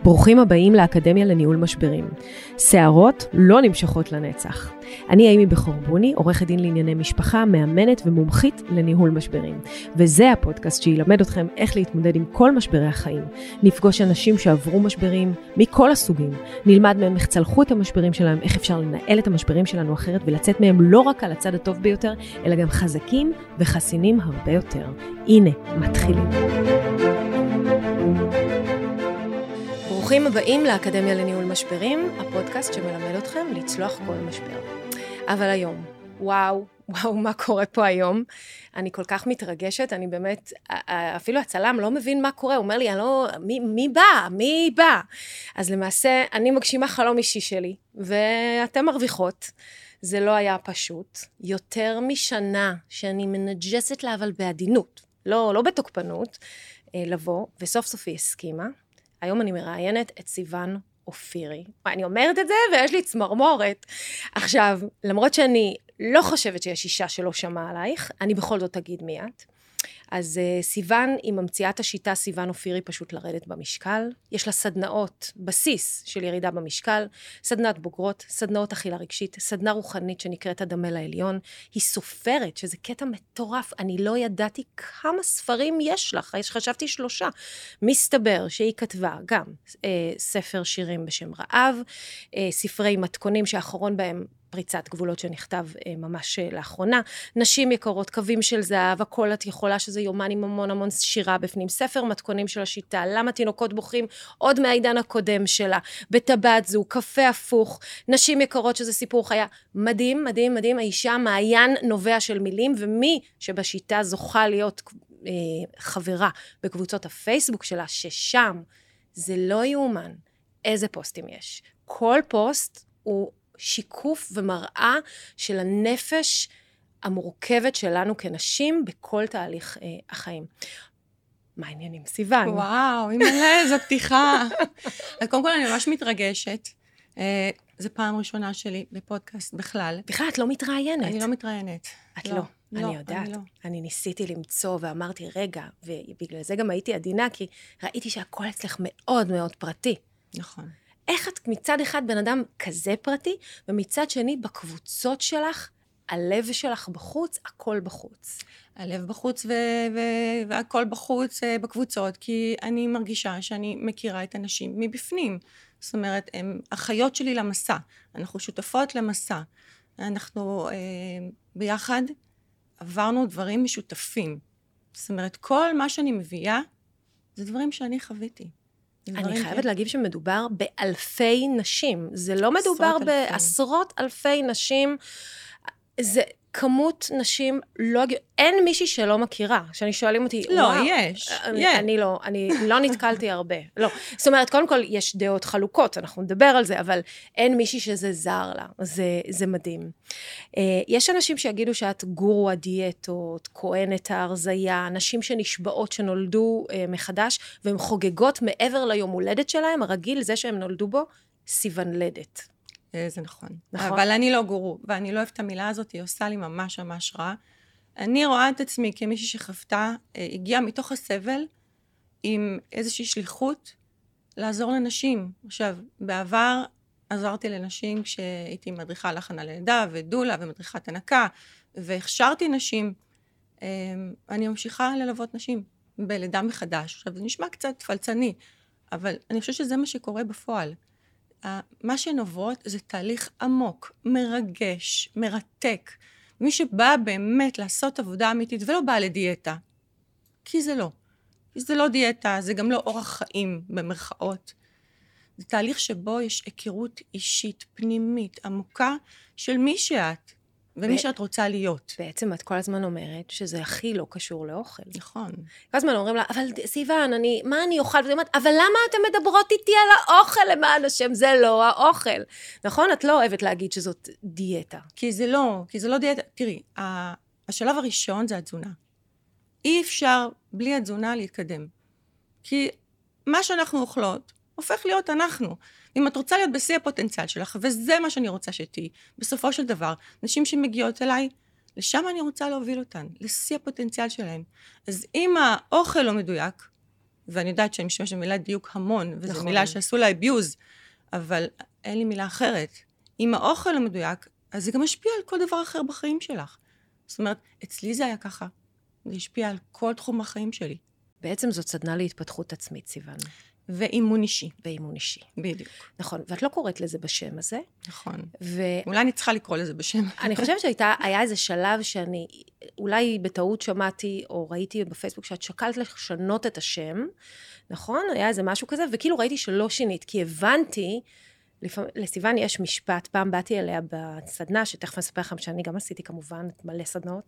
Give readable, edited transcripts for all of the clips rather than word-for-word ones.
ברוכים הבאים לאקדמיה לניהול משברים. שערות לא נמשכות לנצח. אני אימי בכור בוני, עורכת דין לענייני משפחה, מאמנת ומומחית לניהול משברים. וזה הפודקאסט שילמד אתכם איך להתמודד עם כל משברי החיים. נפגוש אנשים שעברו משברים מכל הסוגים. נלמד מהם איך צלחו את המשברים שלהם, איך אפשר לנהל את המשברים שלנו אחרת ולצאת מהם לא רק על הצד הטוב ביותר, אלא גם חזקים וחסינים הרבה יותר. הנה, מתחילים. ברוכים הבאים לאקדמיה לניהול משברים, הפודקאסט שמלמד אתכם לצלוח כל משבר. אבל היום, וואו, מה קורה פה היום? אני כל כך מתרגשת, אני באמת, אפילו הצלם לא מבין מה קורה, הוא אומר לי, מי בא? אז למעשה, אני מגשימה חלום אישי שלי, ואתם מרוויחות. זה לא היה פשוט. יותר משנה שאני מנג'סת לה, אבל בעדינות, לא בתוקפנות, לבוא, וסוף סוף היא הסכימה. היום אני מראיינת את סיוון אופירי. אני אומרת את זה ויש לי צמרמורת. עכשיו, למרות שאני לא חושבת שיש אישה שלא שמעה עלייך, אני בכל זאת אגיד מיד. אז סיוון היא ממציאת השיטה סיוון אופירי פשוט לרדת במשקל. יש לה סדנאות, בסיס של ירידה במשקל, סדנת בוגרות, סדנאות אכילה רגשית, סדנה רוחנית שנקראת הדמה לעליון. היא סופרת, שזה קטע מטורף. אני לא ידעתי כמה ספרים יש לך, חשבתי 3. מסתבר שהיא כתבה גם ספר שירים בשם רעב, ספרי מתכונים שהאחרון בהם פריצת גבולות שנכתב ממש לאחרונה, נשים יקרות, קווים של זהב, הכל את יכולה, שזה יומן עם המון שירה בפנים, ספר מתכונים של השיטה, למה תינוקות בוכים עוד מהעידן הקודם שלה, בטבעת זו, קפה הפוך, נשים יקרות שזה סיפור חיה, מדהים, האישה מעיין נובע של מילים, ומי שבשיטה זוכה להיות חברה בקבוצות הפייסבוק שלה, ששם זה לא יאומן, איזה פוסטים יש. כל פוסט הוא שיקוף ומראה של הנפש המורכבת שלנו כנשים בכל תהליך החיים. מה העניינים, סיוון? וואו, איזו פתיחה. קודם כל אני ממש מתרגשת. זו פעם ראשונה שלי בפודקאסט בכלל. בכלל, את לא מתראיינת. אני לא מתראיינת. את לא. אני יודעת. אני ניסיתי למצוא ואמרתי, רגע, ובגלל זה גם הייתי עדינה, כי ראיתי שהכל אצלך מאוד מאוד פרטי. נכון. איך את מצד אחד בן אדם כזה פרטי, ומצד שני בקבוצות שלך, הלב שלך בחוץ, הכל בחוץ. הלב בחוץ והכל בחוץ בקבוצות, כי אני מרגישה שאני מכירה את אנשים מבפנים. זאת אומרת, הם החיות שלי למסע. אנחנו שותפות למסע. אנחנו ביחד עברנו דברים משותפים. זאת אומרת, כל מה שאני מביאה, זה דברים שאני חוויתי. אני חייבת להגיב שמדובר באלפי נשים, זה לא מדובר בעשרות אלפי נשים, זה כמות נשים, אין מישהי שלא מכירה, שאני שואלים אותי, לא, יש. אני לא נתקלתי הרבה, לא. זאת אומרת, קודם כל יש דעות חלוקות, אנחנו נדבר על זה, אבל אין מישהי שזה זר לה, זה מדהים. יש אנשים שיגידו שאת גורו הדיאטות, כהנת ההרזיה, נשים שנשבעות שנולדו מחדש, והן חוגגות מעבר ליום הולדת שלהם, הרגיל זה שהם נולדו בו, סיוונלדת. זה נכון. אבל אני לא גורו, ואני לא אוהבת את המילה הזאת, היא עושה לי ממש רע. אני רואה את עצמי כמישהי שחוותה, הגיעה מתוך הסבל, עם איזושהי שליחות, לעזור לנשים. עכשיו, בעבר עזרתי לנשים כשהייתי מדריכה להכנה ללידה, ודולה, ומדריכת הנקה, והכשרתי נשים. אני ממשיכה ללוות נשים בלידה מחדש. עכשיו, זה נשמע קצת פלצני, אבל אני חושבת שזה מה שקורה בפועל. מה שהן עוברות זה תהליך עמוק, מרגש, מרתק. מי שבא באמת לעשות עבודה אמיתית, ולא בא לדיאטה, כי זה לא. זה לא דיאטה, זה גם לא אורח חיים במרכאות. זה תהליך שבו יש היכרות אישית, פנימית, עמוקה, של מי שאת, ומי שאת רוצה להיות. בעצם את כל הזמן אומרת שזה הכי לא קשור לאוכל. נכון. כל הזמן אומרים לה, אבל סיוון, מה אני אוכל? וזה אומרת, אבל למה אתם מדברות איתי על האוכל למען השם? זה לא האוכל. נכון? את לא אוהבת להגיד שזאת דיאטה. כי זה לא דיאטה. תראי, השלב הראשון זה התזונה. אי אפשר בלי התזונה להתקדם. כי מה שאנחנו אוכלות, הופך להיות אנחנו. אם את רוצה להיות בשיא הפוטנציאל שלך, וזה מה שאני רוצה שתהי, בסופו של דבר, נשים שמגיעות אליי, לשם אני רוצה להוביל אותן, לשיא הפוטנציאל שלהן. אז אם האוכל לא מדויק, ואני יודעת שאני משתמשת במילה דיוק המון, וזו נכון. מילה שעשו לה אביוז, אבל אין לי מילה אחרת. אם האוכל לא מדויק, אז זה גם משפיע על כל דבר אחר בחיים שלך. זאת אומרת, אצלי זה היה ככה. זה השפיע על כל תחום החיים שלי. בעצם זאת סדנה להתפתחות עצמית, סיוון. ואימון אישי. ואימון אישי. בדיוק. נכון, ואת לא קוראת לזה בשם הזה. נכון. אולי אני צריכה לקרוא לזה בשם. אני חושבת שהיה איזה שלב שאני, אולי בטעות שמעתי, או ראיתי בפייסבוק שאת שקלת לשנות את השם, נכון? היה איזה משהו כזה, וכאילו ראיתי שלא שינית, כי הבנתי, לסיוון יש משפט, פעם באתי אליה בסדנה, שתכף אני אספר לכם שאני גם עשיתי כמובן מלא סדנאות,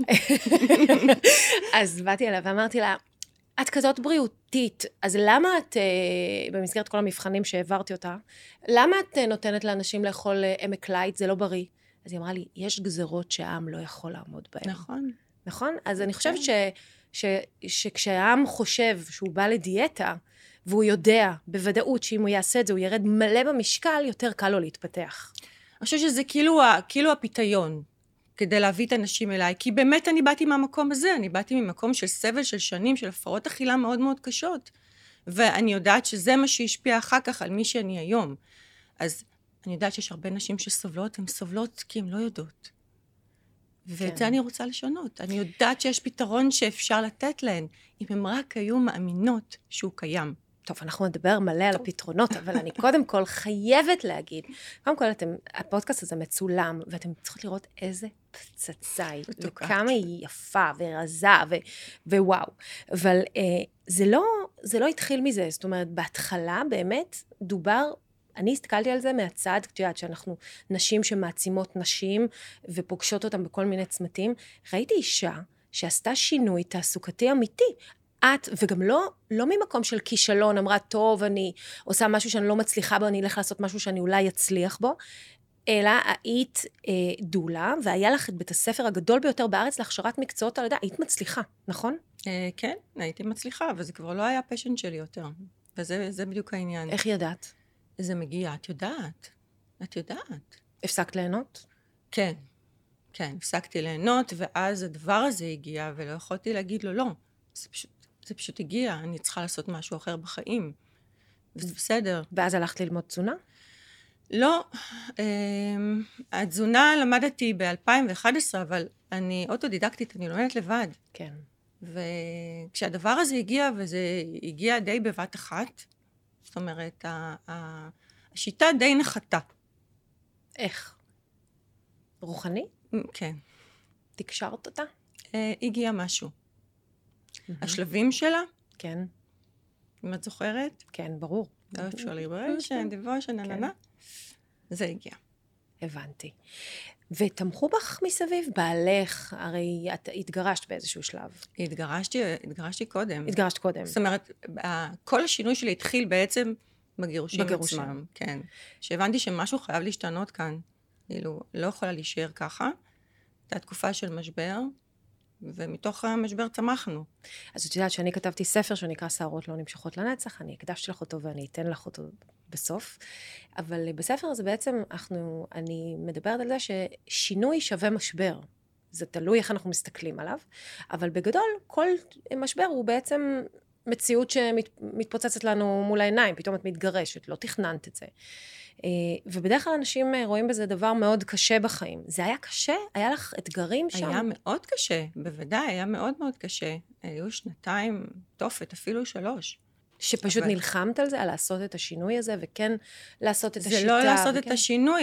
אז באתי אליה ואמרתי לה, את כזאת בריאותית, אז למה את, במסגרת כל המבחנים שהעברתי אותה, למה את נותנת לאנשים לאכול עמק לייט, זה לא בריא? אז היא אמרה לי, יש גזרות שהעם לא יכול לעמוד בהן. נכון. נכון? אז אני חושבת שכשהעם חושב שהוא בא לדיאטה, והוא יודע בוודאות שאם הוא יעשה את זה, הוא ירד מלא במשקל, יותר קל לו להתפתח. אני חושבת שזה כאילו הפיתיון, כדי להביא את האנשים אליי, כי באמת אני באתי מהמקום הזה, אני באתי ממקום של סבל של שנים, של הפרעות אכילה מאוד מאוד קשות, ואני יודעת שזה מה שהשפיע אחר כך על מי שאני היום. אז אני יודעת שיש הרבה נשים שסובלות, הן סובלות כי הן לא יודעות. ואת זה אני רוצה לשנות. אני יודעת שיש פתרון שאפשר לתת להן, אם הן רק היו מאמינות שהוא קיים. טוב, אנחנו נדבר מלא על הפתרונות, אבל אני קודם כל חייבת להגיד, קודם כל, הפודקאסט הזה מצולם, ואתם צריכות לראות איזה פצצה היא, וכמה היא יפה ורזה, ווואו. אבל זה לא התחיל מזה, זאת אומרת, בהתחלה באמת דובר, אני הסתכלתי על זה מהצד, כשאת שאנחנו נשים שמעצימות נשים, ופוגשות אותם בכל מיני צמתים, ראיתי אישה שעשתה שינוי תעסוקתי אמיתי, וגם לא ממקום של כישלון, אמרה, טוב, אני עושה משהו שאני לא מצליחה בו, אני אלך לעשות משהו שאני אולי אצליח בו, אלא היית דולה, והיה לך את בית הספר הגדול ביותר בארץ להכשרת מקצועות על ידה, היית מצליחה, נכון? כן, הייתי מצליחה, וזה כבר לא היה פשן שלי יותר, וזה בדיוק העניין. איך ידעת? זה מגיע, את יודעת. הפסקת ליהנות? כן, הפסקתי ליהנות, ואז הדבר הזה הגיע, ולא יכולתי להגיד לו לא. זה פשוט הגיע, אני צריכה לעשות משהו אחר בחיים. וזה בסדר. ואז הלכת ללמוד תזונה? לא. התזונה למדתי ב-2011, אבל אני אוטודידקטית, אני לומדת לבד. כן. וכשהדבר הזה הגיע, וזה הגיע די בבת אחת, זאת אומרת, השיטה די נחתה. איך? רוחני? כן. תקשרת אותה? הגיע משהו. השלבים שלה? כן. אם את זוכרת? כן, ברור. דיבושן, זה הגיע. הבנתי. ותמכו בך מסביב? בעלך, הרי את התגרשת באיזשהו שלב. התגרשתי קודם. התגרשת קודם. זאת אומרת, כל השינוי שלי התחיל בעצם בגירושים עצמם. כן. שהבנתי שמשהו חייב להשתנות כאן. כאילו, לא יכולה להישאר ככה. הייתה תקופה של משבר, ומתוך המשבר צמחנו. אז את יודעת שאני כתבתי ספר שנקרא שערות לא נמשכות לנצח, אני הקדשתי לך אותו ואני אתן לך אותו בסוף, אבל בספר הזה בעצם אני מדברת על זה ששינוי שווה משבר. זה תלוי איך אנחנו מסתכלים עליו, אבל בגדול כל משבר הוא בעצם מציאות שמתפוצצת לנו מול העיניים, פתאום את מתגרשת, לא תכננת את זה. ובדרך כלל אנשים רואים בזה דבר מאוד קשה בחיים. זה היה קשה? היה לך אתגרים שם? היה מאוד קשה, בוודאי, היה מאוד מאוד קשה. היו 2 תופת, אפילו 3. שפשוט נלחמת על זה, על לעשות את השינוי הזה, וכן לעשות את השיטה. זה לא לעשות את השינוי,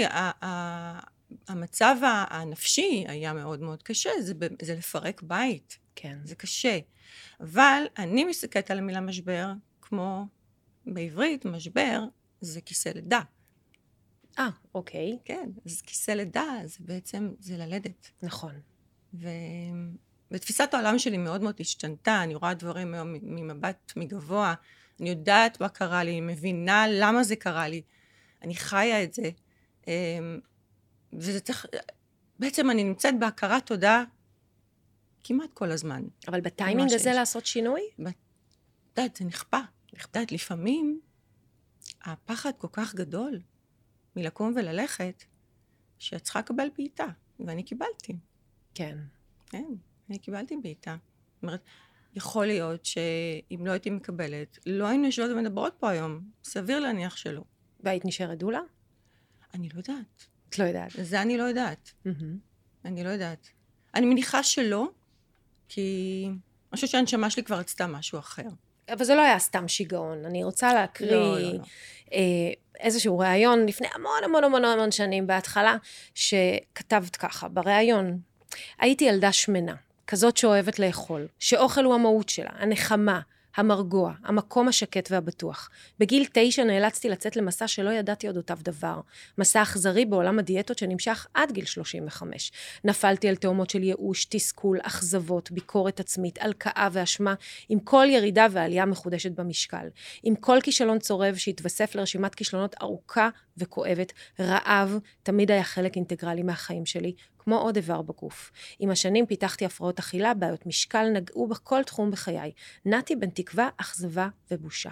המצב הנפשי היה מאוד מאוד קשה, זה לפרק בית. כן. זה קשה. אבל אני מסתכלת על המילה משבר, כמו בעברית, משבר זה כיסא לידה. אוקיי. כן, אז כיסא לידה, זה בעצם, זה ללדת. נכון. ותפיסת העולם שלי מאוד מאוד השתנתה, אני רואה דברים ממבט מגבוה, אני יודעת מה קרה לי, אני מבינה למה זה קרה לי, אני חיה את זה, וזה צריך, בעצם אני נמצאת בהכרת תודה כמעט כל הזמן. אבל בטיימינג הזה לעשות שינוי? זה נכפה. לפעמים הפחד כל כך גדול מלקום וללכת, שאת צריכה לקבל בעיטה, ואני קיבלתי. כן. כן, אני קיבלתי בעיטה. זאת אומרת, יכול להיות שאם לא הייתי מקבלת, לא היינו יושבות ומדברות פה היום. סביר להניח שלא. והיית נשארת דולה? אני לא יודעת. את לא יודעת. זה אני לא יודעת. אני לא יודעת. אני מניחה שלא, כי אני חושבת שהנשמה שלי כבר רצתה משהו אחר. אבל זה לא היה סתם שיגעון. אני רוצה להקריא איזשהו ראיון לפני המון שנים בהתחלה, שכתבת ככה, בראיון, הייתי ילדה שמנה, כזאת שאוהבת לאכול, שאוכל הוא המהות שלה, הנחמה, המרגוע, המקום השקט והבטוח. בגיל 9 נאלצתי לצאת למסע שלא ידעתי אודותיו דבר. מסע אכזרי בעולם הדיאטות שנמשך עד גיל 35. נפלתי על תאומות של ייאוש, תסכול, אכזבות, ביקורת עצמית, הלקאה ואשמה, עם כל ירידה ועלייה מחודשת במשקל. עם כל כישלון צורב שהתווסף לרשימת כישלונות ארוכה וכואבת, רעב תמיד היה חלק אינטגרלי מהחיים שלי, כמו עוד איבר בגוף. עם השנים פיתחתי הפרעות אכילה, בעיות משקל נגעו בכל תחום בחיי. נעתי בין תקווה, אכזבה ובושה.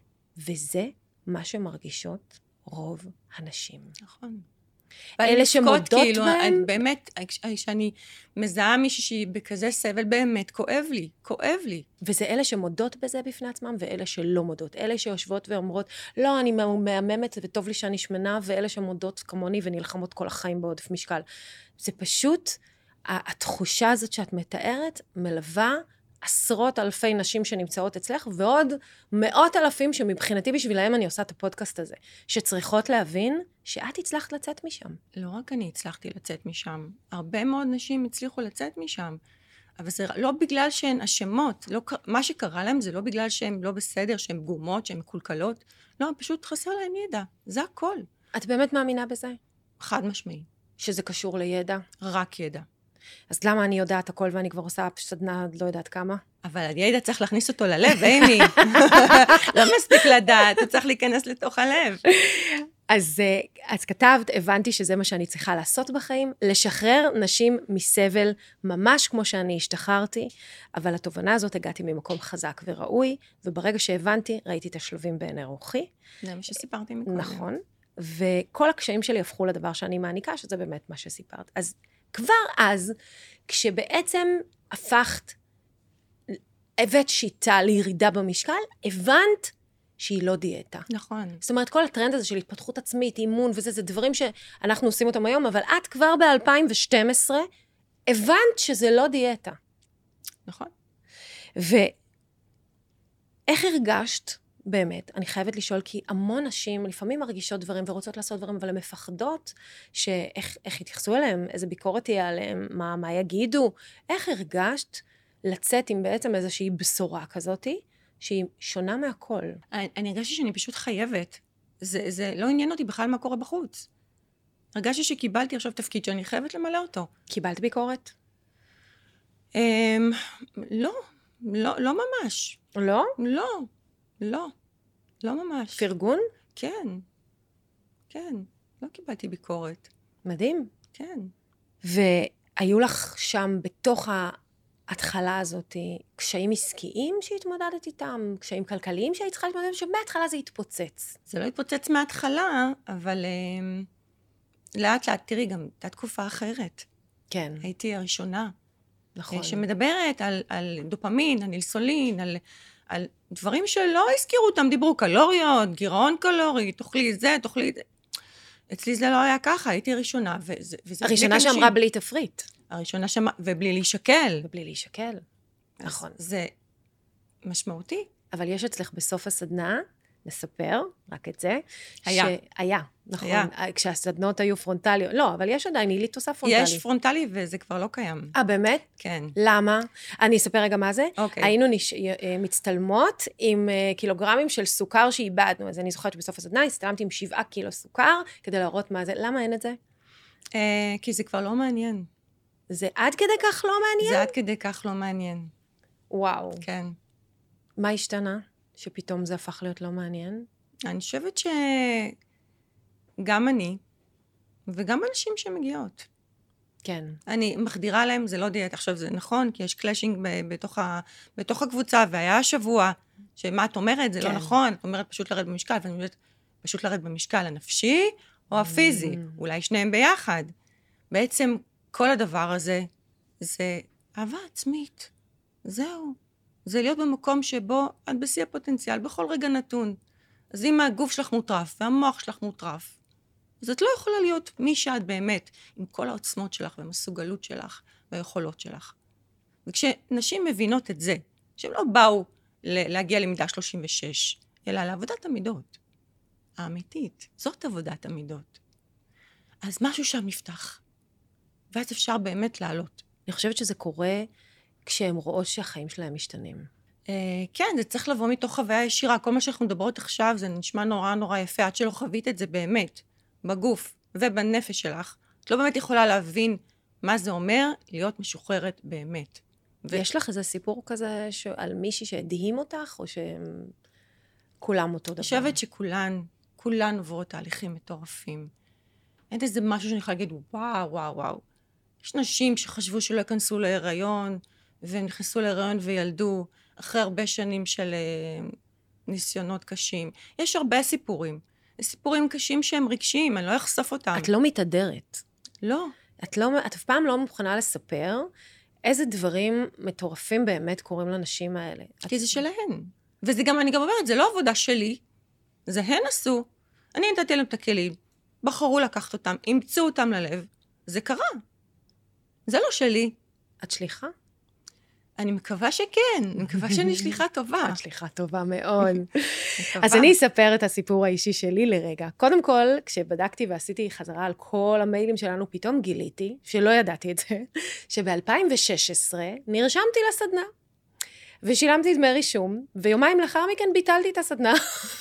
וזה מה שמרגישות רוב הנשים. נכון. אלה שמודות כאילו, בהם? באמת, כשאני מזהה מישהי שהיא בכזה סבל, באמת כואב לי, כואב לי. וזה אלה שמודות בזה בפני עצמם, ואלה שלא מודות. אלה שיושבות ואומרות, לא, אני מהממת וטוב לי שאני שמנה, ואלה שמודות כמוני ונלחמות כל החיים בעודף משקל. זה פשוט, התחושה הזאת שאת מתארת, מלווה עשרות אלפי נשים שנמצאות אצלך, ועוד מאות אלפים שמבחינתי בשבילהם אני עושה את הפודקאסט הזה, שצריכות להבין שאת הצלחת לצאת משם. לא רק אני הצלחתי לצאת משם, הרבה מאוד נשים הצליחו לצאת משם, אבל זה לא בגלל שהן אשמות, לא, מה שקרה להם זה לא בגלל שהן לא בסדר, שהן פגומות, שהן מקולקלות, לא, פשוט חסר להן ידע, זה הכל. את באמת מאמינה בזה? חד משמעי. שזה קשור לידע? רק ידע. אז למה אני יודעת הכל ואני כבר עושה סדנה, לא יודעת כמה? אבל הידע צריך להכניס אותו ללב, אימי. לא מספיק לדעת, הוא צריך להיכנס לתוך הלב. אז כתבת, הבנתי שזה מה שאני צריכה לעשות בחיים, לשחרר נשים מסבל, ממש כמו שאני השתחררתי, אבל התובנה הזאת הגעתי ממקום חזק וראוי, וברגע שהבנתי, ראיתי את השלבים בעיני רוחי. זה מה שסיפרתי מקודם. נכון, וכל הקשיים שלי הפכו לדבר שאני מעניקה, שזה באמת מה שסיפרת. אז כבר אז, כשבעצם הבאת שיטה לירידה במשקל, הבנת שהיא לא דיאטה. נכון. זאת אומרת, כל הטרנד הזה של התפתחות עצמית, אימון וזה, זה דברים שאנחנו עושים אותם היום, אבל את כבר ב-2012 הבנת שזה לא דיאטה. נכון. ואיך הרגשת, באמת, אני חייבת לשאול, כי המון נשים לפעמים מרגישות דברים ורוצות לעשות דברים, אבל הן מפחדות שאיך יתייחסו אליהם, איזה ביקורת תהיה עליהם, מה יגידו. איך הרגשת לצאת עם בעצם איזושהי בשורה כזאת, שהיא שונה מהכל? אני הרגשתי שאני פשוט חייבת. זה לא עניין אותי בכלל מה קורה בחוץ. הרגשתי שקיבלתי עכשיו תפקיד שאני חייבת למלא אותו. קיבלת ביקורת? לא ממש. לא? לא ממש. פרגון? כן. לא קיבלתי ביקורת. מדהים. כן. והיו לך שם בתוך ההתחלה הזאת קשיים עסקיים שהתמודדת איתם, קשיים כלכליים שהיית צריכה להתמודד, שמההתחלה זה התפוצץ. זה לא התפוצץ מההתחלה, אבל לאט לאט, תראי, גם הייתה תקופה אחרת. כן. הייתי הראשונה. נכון. שמדברת על דופמין, על אינסולין, על דברים שלא הזכירו אותם, דיברו קלוריות, גירעון קלורי, תאכלי זה, תאכלי זה. אצלי זה לא היה ככה, הייתי הראשונה, וזה... הראשונה שאמרה בלי תפריט. הראשונה ובלי להישקל. ובלי להישקל. נכון. זה משמעותי. אבל יש אצלך בסוף הסדנה, נספר, רק את זה. היה. נכון. כשהסדנות היו פרונטליות. לא, אבל יש עדיין, היא תוסף פרונטלי. יש פרונטלי וזה כבר לא קיים. באמת? כן. למה? אני אספר רגע מה זה. אוקיי. היינו מצטלמות עם קילוגרמים של סוכר שאיבדנו. אז אני זוכרת שבסוף הסדנה הסתלמתי עם 7 קילו סוכר, כדי להראות מה זה. למה אין את זה? כי זה כבר לא מעניין. זה עד כדי כך לא מעניין? זה עד כדי כך לא מעניין. וואו. כן. מה השתנה? שפתאום זה הפך להיות לא מעניין? אני חושבת שגם אני, וגם אנשים שמגיעות. כן. אני מחדירה להם, זה לא דיאטה. עכשיו זה נכון, כי יש קלאשינג בתוך הקבוצה, והיה השבוע, שמה את אומרת, זה לא נכון, את אומרת פשוט לרד במשקל, ואני אומרת, פשוט לרד במשקל הנפשי או הפיזי, אולי שניהם ביחד. בעצם כל הדבר הזה, זה אהבה עצמית. זהו. זה להיות במקום שבו את בשיא הפוטנציאל, בכל רגע נתון. אז אם הגוף שלך מוטרף, והמוח שלך מוטרף, אז את לא יכולה להיות מי שאת באמת, עם כל העוצמות שלך, והמסוגלות שלך, והיכולות שלך. וכשנשים מבינות את זה, שהן לא באו להגיע למידה 36, אלא לעבודת המידות, האמיתית, זאת עבודת המידות. אז משהו שם נפתח, ואז אפשר באמת לעלות. אני חושבת שזה קורה כשהן רואות שהחיים שלהם משתנים. כן, זה צריך לבוא מתוך חוויה ישירה. כל מה שאנחנו מדברות עכשיו, זה נשמע נורא נורא יפה, עד שלא חווית את זה באמת, בגוף ובנפש שלך. את לא באמת יכולה להבין מה זה אומר להיות משוחררת באמת. יש לך איזה סיפור כזה על מישהי שהדהים אותך, או שכולם אותו דבר? אני חושבת כולן עוברות תהליכים מטורפים. אין איזה משהו שאני יכולה להגיד, וואו, וואו, וואו. יש נשים שחשבו שלא יכנסו להיריון, והם נכנסו להיריון וילדו, אחרי הרבה שנים של ניסיונות קשים. יש הרבה סיפורים. סיפורים קשים שהם רגשיים, אני לא אחשוף אותם. את לא מתהדרת. לא. את אף פעם לא מוכנה לספר איזה דברים מטורפים באמת קורים לנשים האלה. כי זה שלהן. וזה גם, אני גם אומרת, זה לא עבודה שלי, זה הן עשו. אני נתתי להם את הכלים, בחרו לקחת אותם, אימצו אותם ללב, זה קרה. זה לא שלי. את שליחה? אני מקווה שכן, אני מקווה שאני שליחה טובה. את שליחה טובה מאוד. אז אני אספר את הסיפור האישי שלי לרגע. קודם כל, כשבדקתי ועשיתי חזרה על כל המיילים שלנו, פתאום גיליתי, שלא ידעתי את זה, שב-2016 נרשמתי לסדנה. ושילמתי דמי רישום, ויומיים לאחר מכן ביטלתי את הסדנה,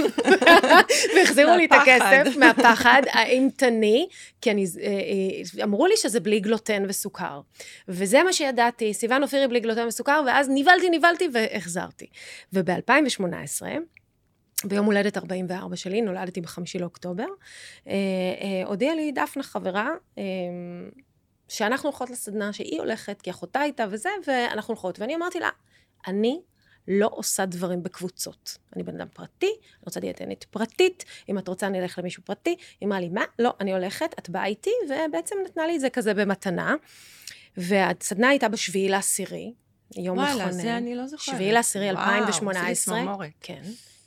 והחזירו לי את הכסף מהפחד האימתני, כי אמרו לי שזה בלי גלוטן וסוכר. וזה מה שידעתי, סיוון אופירי בלי גלוטן וסוכר, ואז נבלתי והחזרתי. וב-2018, ביום הולדת 44 שלי, נולדתי ב5 לאוקטובר, הודיעה לי דפנה חברה, שאנחנו הולכות לסדנה, שהיא הולכת, כי אחותה הייתה וזה, ואנחנו הולכות, ואני אמרתי לה, אני לא עושה דברים בקבוצות. אני בן אדם פרטי, אני רוצה דיאטנית פרטית, אם את רוצה אני אלך למישהו פרטי, היא אמרה לי, מה? לא, אני הולכת, את באה איתי, ובעצם נתנה לי את זה כזה במתנה, והסדנה הייתה ב7 לעשירי, יום מכונן. וואלה, זה אני לא זוכרת. 7 לעשירי 2018. וואו, זה צמרמורת. כן.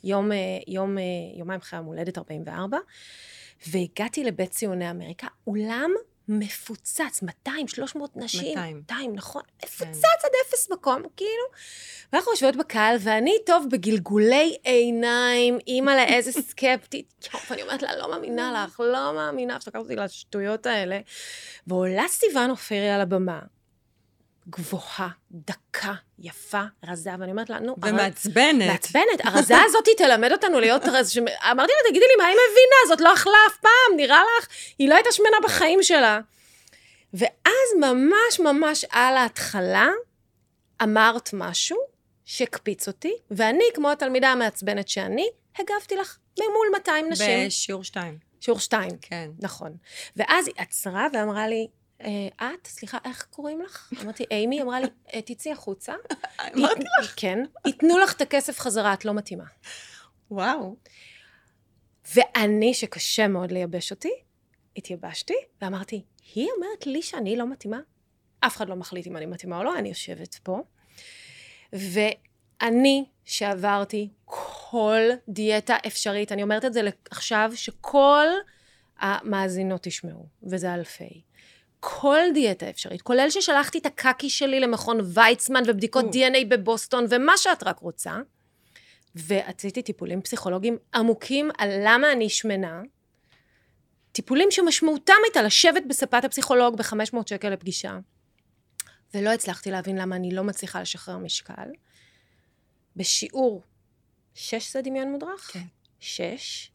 יומיים אחרי המולדת 44, והגעתי לבית ציוני אמריקה, אולם מפוצץ, 200, 300 נשים. 200, נכון? מפוצץ עד 0 מקום, כאילו. ואנחנו יושבות בקהל, ואני טוב בגלגולי עיניים, אימא לאיזה סקפטית, ואני אומרת לה, לא מאמינה לך, לא מאמינה, שתקעת אותי לשטויות האלה. ועולה סיוון אופירי על הבמה, גבוהה, דקה, יפה, רזה, ואני אומרת לה, נו, ומעצבנת. מעצבנת, הרזה הזאת תלמד אותנו להיות רזה, אמרתי לה, תגידי לי, מה היא מבינה? זאת לא אכלה אף פעם, נראה לך? היא לא הייתה שמנה בחיים שלה. ואז ממש ממש על ההתחלה, אמרת משהו שקפיץ אותי, ואני, כמו התלמידה המעצבנת שאני, הגבתי לך ממול 200 נשים. בשיעור 2. שיעור 2. כן. נכון. ואז היא עצרה ואמרה לי, סליחה, איך קוראים לך? אמרתי, אימי, אמרה לי, תצאי החוצה. אמרתי לך? כן. ייתנו לך את הכסף חזרה, את לא מתאימה. וואו. ואני, שקשה מאוד לייבש אותי, התייבשתי, ואמרתי, היא אומרת לי שאני לא מתאימה? אף אחד לא מחליט אם אני מתאימה או לא, אני יושבת פה. ואני, שעברתי כל דיאטה אפשרית, אני אומרת את זה עכשיו, שכל המאזינות תשמעו, וזה אלפי. כל דיאטה אפשרית, כולל ששלחתי את הקקי שלי למכון ויצמן ובדיקות DNA בבוסטון, ומה שאת רק רוצה, ועשיתי טיפולים פסיכולוגיים עמוקים על למה אני שמנה, טיפולים שמשמעותם הייתה לשבת בספת הפסיכולוג ב500 שקל לפגישה, ולא הצלחתי להבין למה אני לא מצליחה לשחרר משקל. בשיעור 6 זה דמיון מודרך? כן. 6.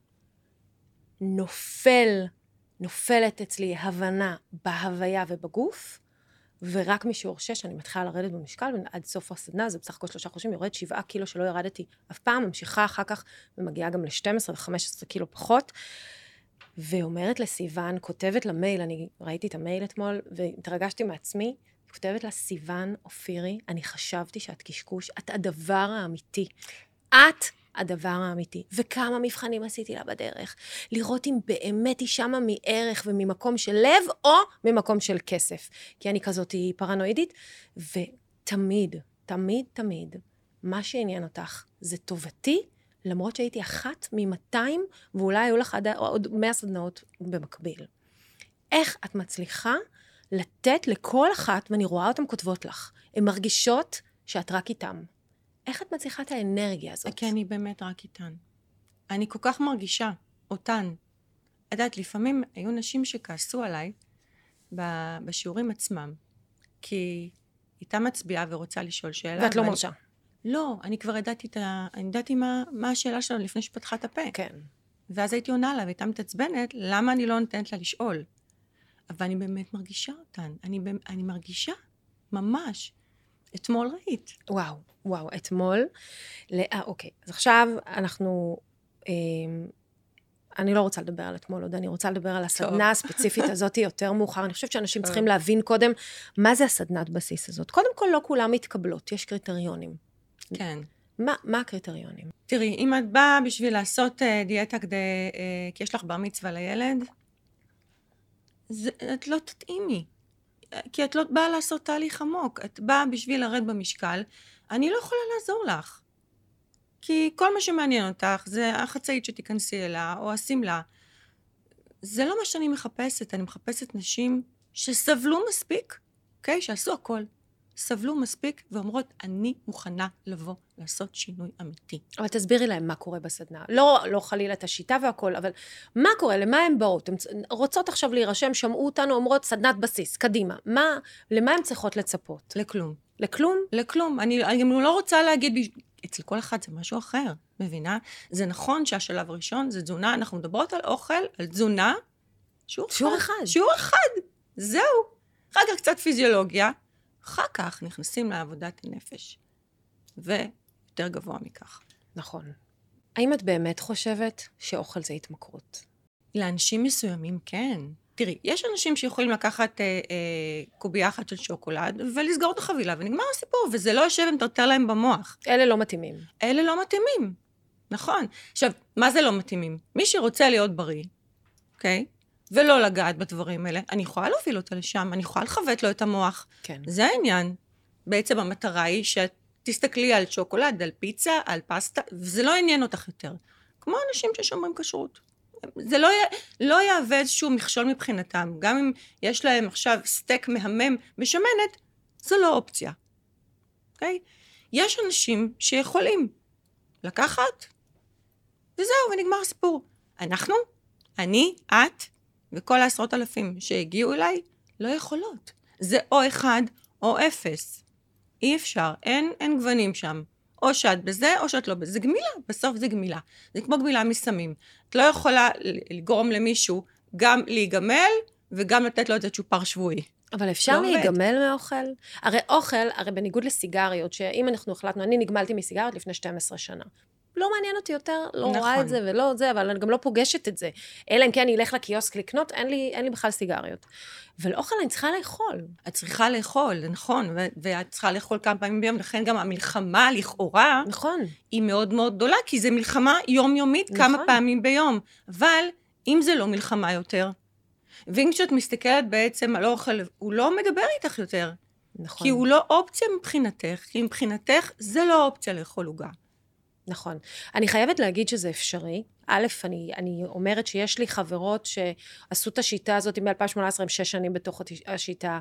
נופלת אצלי הבנה בהוויה ובגוף, ורק משיעור 6 אני מתחילה לרדת במשקל, ועד סוף הסדנה, זה בסך הכל 3 חודשים, יורד 7 קילו שלא ירדתי אף פעם, ממשיכה אחר כך, ומגיעה גם ל-12 ו-15 קילו פחות, ואומרת לסיוון, כותבת למייל, אני ראיתי את המייל אתמול, והתרגשתי מעצמי, כותבת לה, סיוון אופירי, אני חשבתי שאת קשקוש, את הדבר האמיתי. את הדבר האמיתי. וכמה מבחנים עשיתי לה בדרך. לראות אם באמת היא שמה מערך וממקום של לב, או ממקום של כסף. כי אני כזאת פרנואידית, ותמיד, תמיד, תמיד, מה שעניין אותך זה טובתי, למרות שהייתי אחת מ-200, ואולי היו לך עוד 100 סדנאות במקביל. איך את מצליחה לתת לכל אחת, ואני רואה אותן כותבות לך, הן מרגישות שאת רק איתן. איך את מצליחה את האנרגיה הזאת? כי אני באמת רק איתן. אני כל כך מרגישה אותן. את יודעת, לפעמים היו נשים שכעסו עליי בשיעורים עצמם, כי איתה מצביעה ורוצה לשאול שאלה. ואת לא מרשה. לא, אני כבר ידעתי מה השאלה שלנו לפני שפתחה את הפה. כן. ואז הייתי עונה לה, והייתה מתעצבנת, למה אני לא נותנת לה לשאול? אבל אני באמת מרגישה אותן. אני מרגישה, ממש. אתמול ראית. וואו, אתמול. אוקיי, אז עכשיו אנחנו... אני לא רוצה לדבר על אתמול עוד, אני רוצה לדבר על הסדנה הספציפית הזאת יותר מאוחר. אני חושבת שאנשים צריכים להבין קודם מה זה הסדנת בסיס הזאת. קודם כל, לא כולם מתקבלות, יש קריטריונים. כן. מה הקריטריונים? תראי, אם את באה בשביל לעשות דיאטה כי יש לך בר מצווה לילד, את לא תתאימי. כי את לא באה לעשות תהליך עמוק. את באה בשביל לרד במשקל, אני לא יכולה לעזור לך. כי כל מה שמעניין אותך זה החצאית שתיכנסי אליה, או השמלה. זה לא מה שאני מחפשת. אני מחפשת נשים שסבלו מספיק, אוקיי? שעשו הכל. סבלו מספיק ואומרות, אני מוכנה לבוא לעשות שינוי אמיתי. אבל תסבירי להם מה קורה בסדנה. לא חלילה את השיטה והכל, אבל מה קורה? למה הן באות? הן רוצות עכשיו להירשם, שמעו אותנו, אומרות סדנת בסיס, קדימה. למה הן צריכות לצפות? לכלום. לכלום? לכלום. אני לא רוצה להגיד, אצל כל אחד זה משהו אחר, מבינה? זה נכון שהשלב הראשון זה תזונה, אנחנו מדברות על אוכל, על תזונה, שיעור אחד. זהו. אחר כך קצת פיזיולוגיה, אחר כך נכנסים לעבודת הנפש. ויותר גבוה מכך. נכון. האם את באמת חושבת שאוכל זה התמכרות? לאנשים מסוימים כן. תראי, יש אנשים שיכולים לקחת קובייה אחת של שוקולד, ולסגור את החבילה, ונגמר הסיפור, וזה לא יושב ומטרטר להם במוח. אלה לא מתאימים. אלה לא מתאימים, נכון. עכשיו, מה זה לא מתאימים? מי שרוצה להיות בריא, אוקיי? ולא לגעת בדברים האלה, אני יכולה להוביל אותה לשם, אני יכולה לחוות לו את המוח. כן. זה העניין. בעצם המטרה היא שתסתכלי על שוקולד, על פיצה, על פסטה, וזה לא עניין אותך יותר. כמו אנשים ששומרים כשרות. זה לא יהווה איזשהו מכשול מבחינתם. גם אם יש להם עכשיו סטייק מהמם בשמנת, זו לא אופציה. אוקיי? יש אנשים שיכולים לקחת, וזהו, ונגמר הסיפור. אני, את, וכל העשרות אלפים שהגיעו אליי, לא יכולות. זה או 1 או 0. אי אפשר, אין גוונים שם. או שאת בזה, או שאת לא בזה. זה גמילה, בסוף זה גמילה. זה כמו גמילה מסמים. את לא יכולה לגרום למישהו גם להיגמל, וגם לתת לו את זה צ'ופר שבועי. אבל אפשר להיגמל מאוכל? הרי בניגוד לסיגריות, שאם אנחנו החלטנו, אני נגמלתי מסיגריות לפני 12 שנה. לא מעניין אותי יותר, לא רואה את זה ולא את זה, אבל אני גם לא פוגשת את זה. אלא אם כן אני אלך לקיוסק לקנות, אין לי בכלל סיגריות. אבל אוכל אני צריכה לאכול. את צריכה לאכול, זה נכון, ואת צריכה לאכול כמה פעמים ביום, לכן גם המלחמה לכאורה, נכון. היא מאוד מאוד גדולה, כי זה מלחמה יומיומית כמה פעמים ביום. אבל אם זה לא מלחמה יותר, ואם כשאת מסתכלת בעצם על אוכל, הוא לא מדבר איתך יותר. נכון. כי הוא לא אופציה מבחינתך, כי מבחינתך זה לא אופציה לאכול עוגה. נכון. אני חייבת להגיד שזה אפשרי. א', אני אומרת שיש לי חברות שעשו את השיטה הזאת מ-2018, הם 6 שנים בתוך השיטה,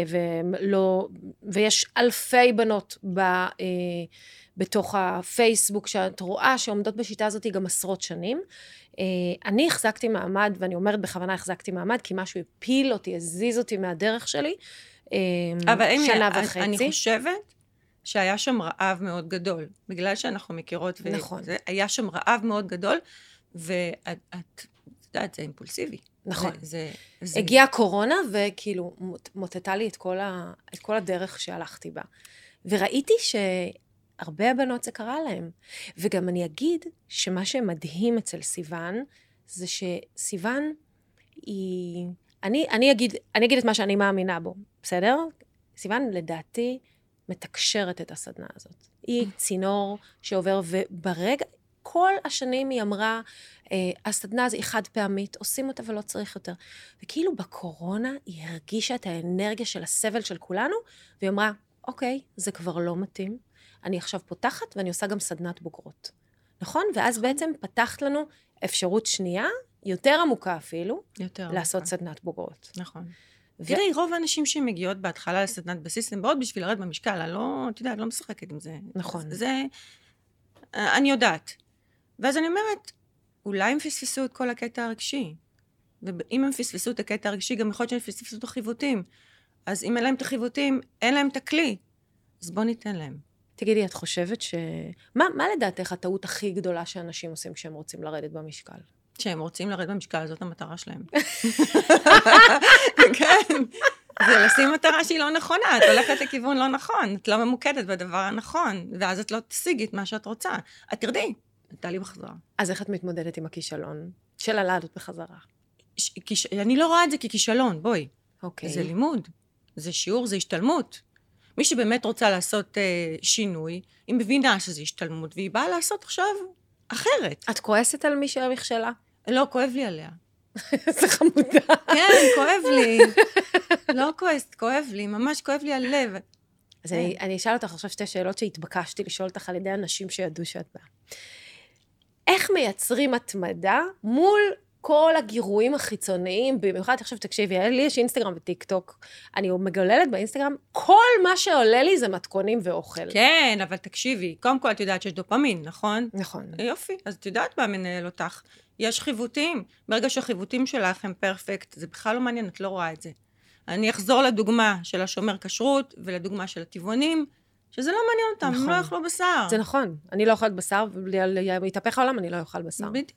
ויש אלפי בנות בתוך הפייסבוק שאת רואה שעומדות בשיטה הזאת גם עשרות שנים. אני החזקתי מעמד, ואני אומרת בכוונה החזקתי מעמד, כי משהו הפיל אותי, הזיז אותי מהדרך שלי, שנה וחצי. אני חושבת שהיה שם רעב מאוד גדול, בגלל שאנחנו מכירות, נכון. היה שם רעב מאוד גדול, ואת יודעת, זה אימפולסיבי. נכון. הגיעה קורונה, וכאילו מוטטה לי את כל הדרך שהלכתי בה. וראיתי שהרבה הבנות זה קרה להם. וגם אני אגיד שמה שמדהים אצל סיוון, זה שסיוון היא... אני אגיד את מה שאני מאמינה בו, בסדר? סיוון, לדעתי, מתקשרת את הסדנה הזאת. היא צינור שעובר, וברגע, כל השנים היא אמרה, הסדנה הזו היא חד פעמית, עושים אותה ולא צריך יותר. וכאילו בקורונה היא הרגישה את האנרגיה של הסבל של כולנו, והיא אמרה, אוקיי, זה כבר לא מתאים, אני עכשיו פותחת ואני עושה גם סדנת בוגרות. נכון? ואז בעצם פתחת לנו אפשרות שנייה, יותר עמוקה אפילו, לעשות סדנת בוגרות. נכון. תראי, רוב האנשים שמגיעות בהתחלה לסדנת בסיס, הם באות בשביל לרדת במשקל, אני לא, אתה יודע, אני לא משחקת עם זה. נכון. זה, אני יודעת. ואז אני אומרת, אולי הם פספסו את כל הקטע הרגשי. ואם הם פספסו את הקטע הרגשי, גם יכול להיות שהם פספסו את החיווטים. אז אם אין להם את החיווטים, אין להם את הכלי. אז בוא ניתן להם. תגידי, את חושבת מה לדעתך הטעות הכי גדולה שאנשים עושים כשהם רוצים לרדת במשקל? כשהם רוצים לרדת במשקל, זאת המטרה שלהם. כן. זה לשים מטרה שהיא לא נכונה, את הולכת לכיוון לא נכון, את לא ממוקדת בדבר הנכון, ואז את לא תשיגי את מה שאת רוצה. את תרדי, תעלי בחזרה. אז איך את מתמודדת עם הכישלון של הלעלות בחזרה? אני לא רואה את זה ככישלון, בואי. אוקיי. זה לימוד, זה שיעור, זה השתלמות. מי שבאמת רוצה לעשות שינוי, היא מבינה שזה השתלמות, והיא באה לעשות עכשיו אחרת. את כועסת על מי שהמכשלה? לא, כואב לי עליה. זה חמודה. כן, כואב לי. לא כועסת, כואב לי, ממש כואב לי הלב. אז אני אשאל אותך עכשיו שתי שאלות שהתבקשתי לשאול אותך על ידי אנשים שידעו שאת באה. איך מייצרים התמדה מול כל הגירויים החיצוניים, במיוחד עכשיו תקשיבי, לי יש אינסטגרם וטיק טוק, אני מגוללת באינסטגרם, כל מה שעולה לי זה מתכונים ואוכל. כן, אבל תקשיבי, קודם כל את יודעת שיש דופמין, נכון? נכון. יופי, אז את יודעת מה מנהל אותך. יש חיווטים, ברגע שהחיווטים שלך הם פרפקט, זה בכלל לא מעניין, את לא רואה את זה. אני אחזור לדוגמה של השומר כשרות, ולדוגמה של הטבעונים, שזה לא מעניין אותם, נכון. הם לא יאכלו בשר. זה נכון, אני לא אוכלת בשר, ויתהפך העולם, אני לא אוכל בשר. בדיוק.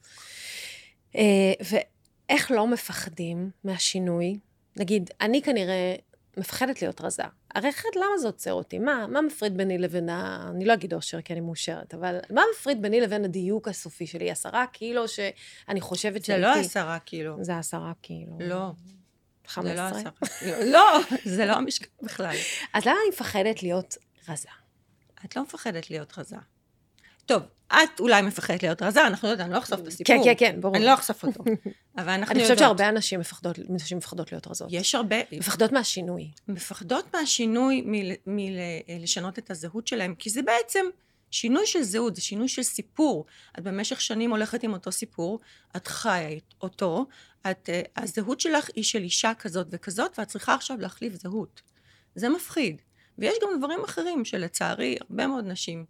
ואיך לא מפחדים מהשינוי? נגיד, אני כנראה מפחדת להיות רזה. הרי אחרת, למה זה עוצר אותי? מה מפריד ביני לבין אני לא אגיד אושר, כי אני מאושרת, אבל מה מפריד ביני לבין הדיוק הסופי שלי? 10 קילו שאני חושבת שהייתי... זה לא 10 קילו. זה 10 קילו. לא. 15? זה לא 10 קילו. לא, זה לא המשקל בכלל. אז למה אני מפחדת להיות רזה? את לא מפחדת להיות רזה. טוב, את אולי מפחדת להיות רזה, אנחנו יודעים, אני לא אחשוף את הסיפור. כן, ברור. אני לא אחשוף אותו. אבל אנחנו יודעות. אני חושבת שהרבה אנשים מפחדות להיות רזות. יש הרבה. מפחדות מהשינוי. מפחדות מהשינוי מלשנות את הזהות שלהם, כי זה בעצם שינוי של זהות, זה שינוי של סיפור. את במשך שנים הולכת עם אותו סיפור, את חיה אותו, הזהות שלך היא של אישה כזאת וכזאת, ואת צריכה עכשיו להחליף זהות. זה מפחיד. ויש גם דברים אחרים שלצערי, הרבה מאוד נשים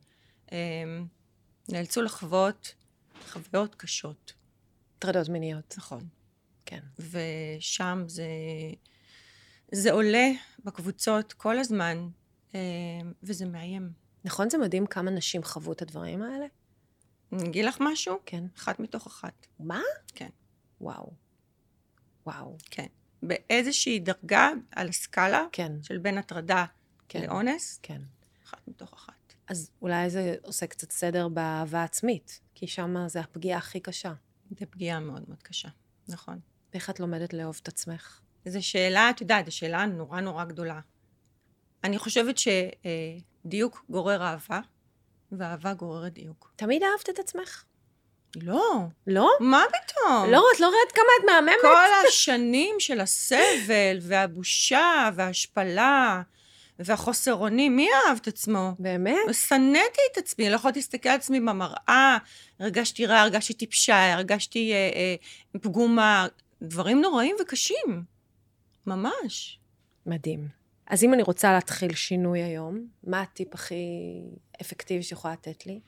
נאלצו לחוות חוויות קשות. הטרדות מיניות. נכון. כן. ושם זה עולה בקבוצות כל הזמן, וזה מאיים. נכון, זה מדהים כמה נשים חוו את הדברים האלה? אני אגיד לך משהו? כן. 1 מתוך 1. מה? כן. וואו. כן. באיזושהי דרגה על הסקאלה, כן. של בין הטרדה כן. לאונס, כן. 1 מתוך 1. אז אולי זה עושה קצת סדר באהבה עצמית, כי שם זה הפגיעה הכי קשה. זה פגיעה מאוד מאוד קשה, נכון. איך את לומדת לאהוב את עצמך? זו שאלה, את יודעת, זו שאלה נורא נורא גדולה. אני חושבת שדיוק גורר אהבה, ואהבה גוררת דיוק. תמיד אהבת את עצמך? לא. לא? מה פתאום? לא, את לא ראית כמה את מהממת? כל השנים של הסבל והבושה וההשפלה והחוסר אונים, מי אהב את עצמו? באמת? שנאתי את עצמי, אני לא יכולת להסתכל על עצמי במראה, הרגשתי רע, הרגשתי טיפשה, הרגשתי פגומה, דברים נוראים וקשים. ממש. מדהים. אז אם אני רוצה להתחיל שינוי היום, מה הטיפ הכי אפקטיבי שיכולה לתת לי?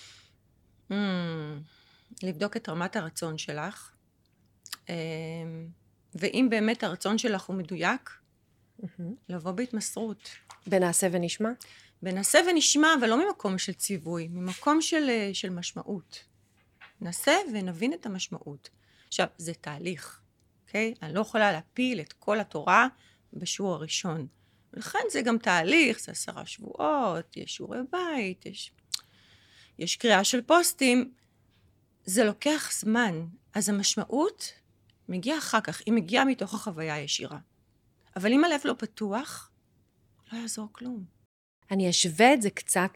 לבדוק את רמת הרצון שלך, ואם באמת הרצון שלך הוא מדויק, לבוא בהתמסרות. בנעשה ונשמע? בנעשה ונשמע, ולא ממקום של ציווי, ממקום של משמעות. נעשה ונבין את המשמעות. עכשיו, זה תהליך, אוקיי? אני לא יכולה להפיל את כל התורה בשיעור הראשון. ולכן זה גם תהליך, זה 10 שבועות, יש שיעורי בית, יש קריאה של פוסטים, זה לוקח זמן. אז המשמעות מגיעה אחר כך, היא מגיעה מתוך החוויה הישירה. אבל אם הלב לא פתוח, לא יעזור כלום. אני אשווה את זה קצת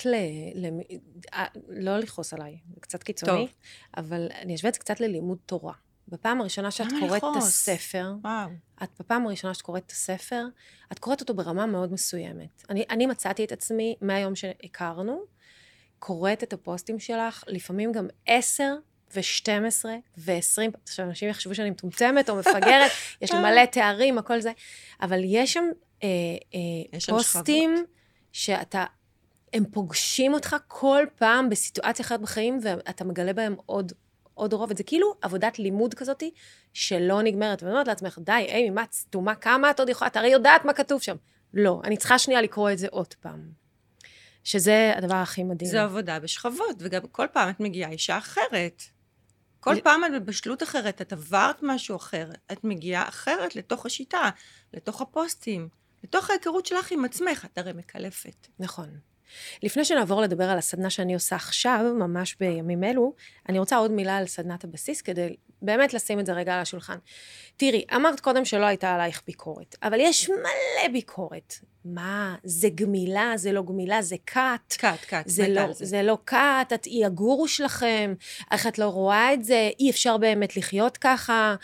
לא לכעוס עליי, זה קצת קיצוני, טוב. אבל אני אשווה את זה קצת ללימוד תורה. בפעם הראשונה שאת קוראת את הספר, בפעם הראשונה שאת קוראת את הספר, את קוראת אותו ברמה מאוד מסוימת. אני מצאתי את עצמי מהיום שהכרנו, קוראת את הפוסטים שלך, לפעמים גם 10 ו-12 ו-20, עכשיו אנשים יחשבו שאני מתומצמת או מפגרת, יש לי מלא תארים, הכל זה, אבל יש שם פוסטים הם פוגשים אותך כל פעם בסיטואציה אחרת בחיים, ואתה מגלה בהם עוד רובד. זה כאילו עבודת לימוד כזאת, שלא נגמרת. ואני אומרת לעצמך, די, אימי, מה סתומה, כמה את עוד יכולה? את הרי יודעת מה כתוב שם. לא, אני צריכה שנייה לקרוא את זה עוד פעם. שזה הדבר הכי מדהים. זו עבודה בשכבות, וגם כל פעם את מגיעה אישה אחרת. כל פעם את בבשלות אחרת, את עברת משהו אחר, את מגיעה אחרת לתוך השיטה, לתוך הפוסטים, לתוך ההיכרות שלך עם עצמך, את הרי מקלפת. נכון. לפני שנעבור לדבר על הסדנה שאני עושה עכשיו, ממש בימים אלו, אני רוצה עוד מילה על סדנת הבסיס, כדי באמת לשים את זה רגע על השולחן. תראי, אמרת קודם שלא הייתה עלייך ביקורת, אבל יש מלא ביקורת. מה? זה גמילה, זה לא גמילה, זה קאט. קאט, זה לא קאט, היא הגורו שלכם, איך את לא רואה את זה, אי אפשר באמת לחיות ככה,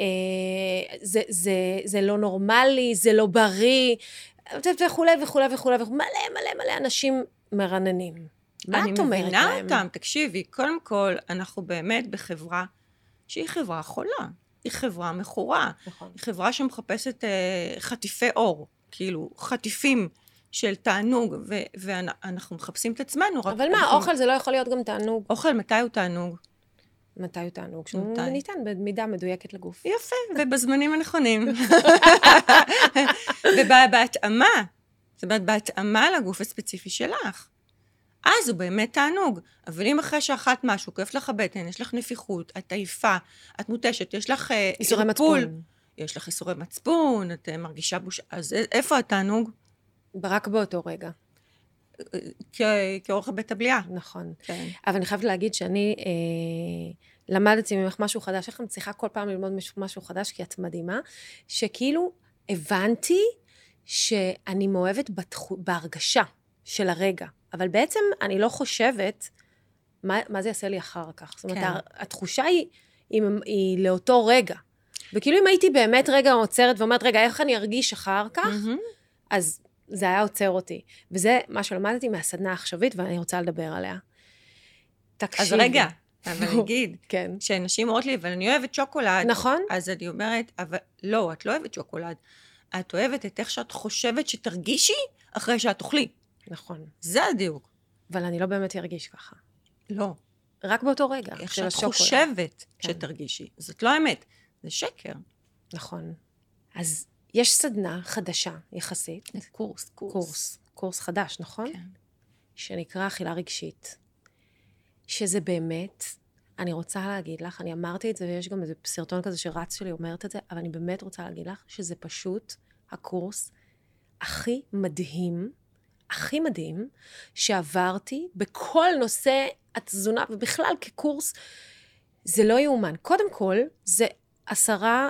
זה לא נורמלי, זה לא בריא, וכו' וכו' וכו', מלא אנשים מרננים. מה את אומרת להם? אני מבינה אותם, תקשיבי, קודם כל, אנחנו באמת בחברה שהיא חברה חולה, היא חברה מכורה, נכון. היא חברה שמחפשת חטיפי אור, כאילו חטיפים של תענוג, ואנחנו מחפשים את עצמנו. אבל מה, אוכל זה לא יכול להיות גם תענוג? אוכל, מתי הוא תענוג? מתי הוא תענוג? שהוא ניתן במידה מדויקת לגוף. יפה, ובזמנים הנכונים. ובהתאמה, זאת אומרת, בהתאמה לגוף הספציפי שלך. אז הוא באמת תענוג. אבל אם אחרי שאכלת משהו, כיף לך הבטן, יש לך נפיחות, את עייפה, את מוטשת, יש לך איסורי מצפון. יש לך איסורי מצפון, את מרגישה בושה, אז איפה התענוג? רק באותו רגע. כאורך בית הבליעה. נכון. כן. אבל אני חייבת להגיד שאני למדתי ממך משהו חדש, איך אני צריכה כל פעם ללמוד משהו חדש, כי את מדהימה, שכאילו הבנתי שאני מאוהבת בהרגשה של הרגע, אבל בעצם אני לא חושבת מה זה יעשה לי אחר כך. זאת אומרת, התחושה היא לאותו רגע. וכאילו אם הייתי באמת רגע עוצרת ואומרת, רגע, איך אני ארגיש אחר כך? אז זה היה עוצר אותי. וזה מה שלמדתי מהסדנה העכשווית, ואני רוצה לדבר עליה. תקשיבי. אז רגע, אבל אני אגיד, כן. שאנשים אומרות לי, אבל אני אוהבת שוקולד. נכון. אז אני אומרת, אבל לא, את לא אוהבת שוקולד. את אוהבת את איך שאת חושבת שתרגישי אחרי שאת תאכלי. נכון. זה הדיוק. אבל אני לא באמת ארגיש ככה. לא. רק באותו רגע. איך שאת חושבת שתרגישי. זאת לא האמת, זה שקר. נכון. אז יש סדנה חדשה יחסית. קורס חדש, נכון? כן. שנקרא אכילה רגשית. שזה באמת, אני רוצה להגיד לך, אני אמרתי את זה, ויש גם איזה סרטון כזה שרץ שלי אומרת את זה, אבל אני באמת רוצה להגיד לך שזה פשוט הקורס הכי מדהים, שעברתי בכל נושא התזונה, ובכלל כקורס, זה לא יאומן. קודם כל, זה 10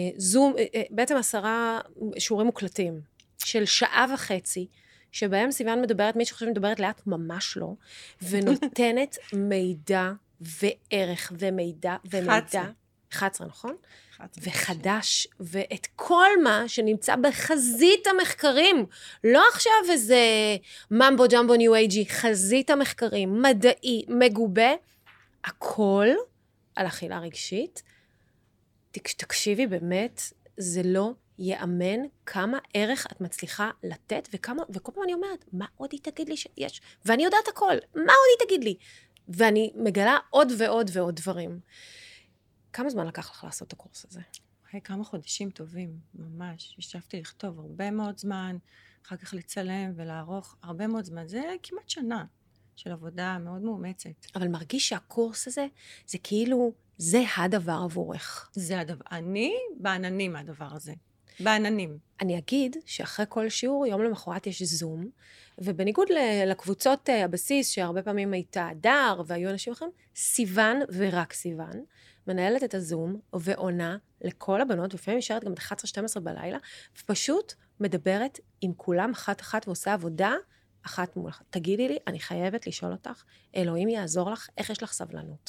שיעורים מוקלטים, של 1.5 שעה, שבהם סיוון מדברת, מי שחושב מדברת לאט, ממש לא, ונותנת מידע וערך ומידע. 11, נכון? 11. וחדש, ואת כל מה שנמצא בחזית המחקרים, לא עכשיו איזה ממבו ג'מבו ניו אייג'י, חזית המחקרים, מדעי, מגובה, הכל על אכילה רגשית. תקשיבי באמת, זה לא יאמן כמה ערך את מצליחה לתת, וכל פעם אני אומרת, מה עוד היא תגיד לי שיש? ואני יודעת הכל, מה עוד היא תגיד לי? ואני מגלה עוד ועוד ועוד דברים. כמה זמן לקח לך לעשות את הקורס הזה? כמה חודשים טובים, ממש. ישבתי לכתוב הרבה מאוד זמן, אחר כך לצלם ולערוך הרבה מאוד זמן. זה כמעט שנה של עבודה מאוד מאומצת. אבל מרגיש שהקורס הזה, זה כאילו, זה הדבר עבורך. זה הדבר. אני בעננים מהדבר הזה. בעננים. אני אגיד שאחרי כל שיעור, יום למחרת יש זום, ובניגוד לקבוצות הבסיס, שהרבה פעמים הייתה דר, והיו אנשים אחרים, סיוון ורק סיוון, מנהלת את הזום, ועונה לכל הבנות, ולפעמים נשארת גם 11-12 בלילה, ופשוט מדברת עם כולם אחת ועושה עבודה אחת מול אחת. תגידי לי, אני חייבת לשאול אותך, אלוהים יעזור לך, איך יש לך סבלנות?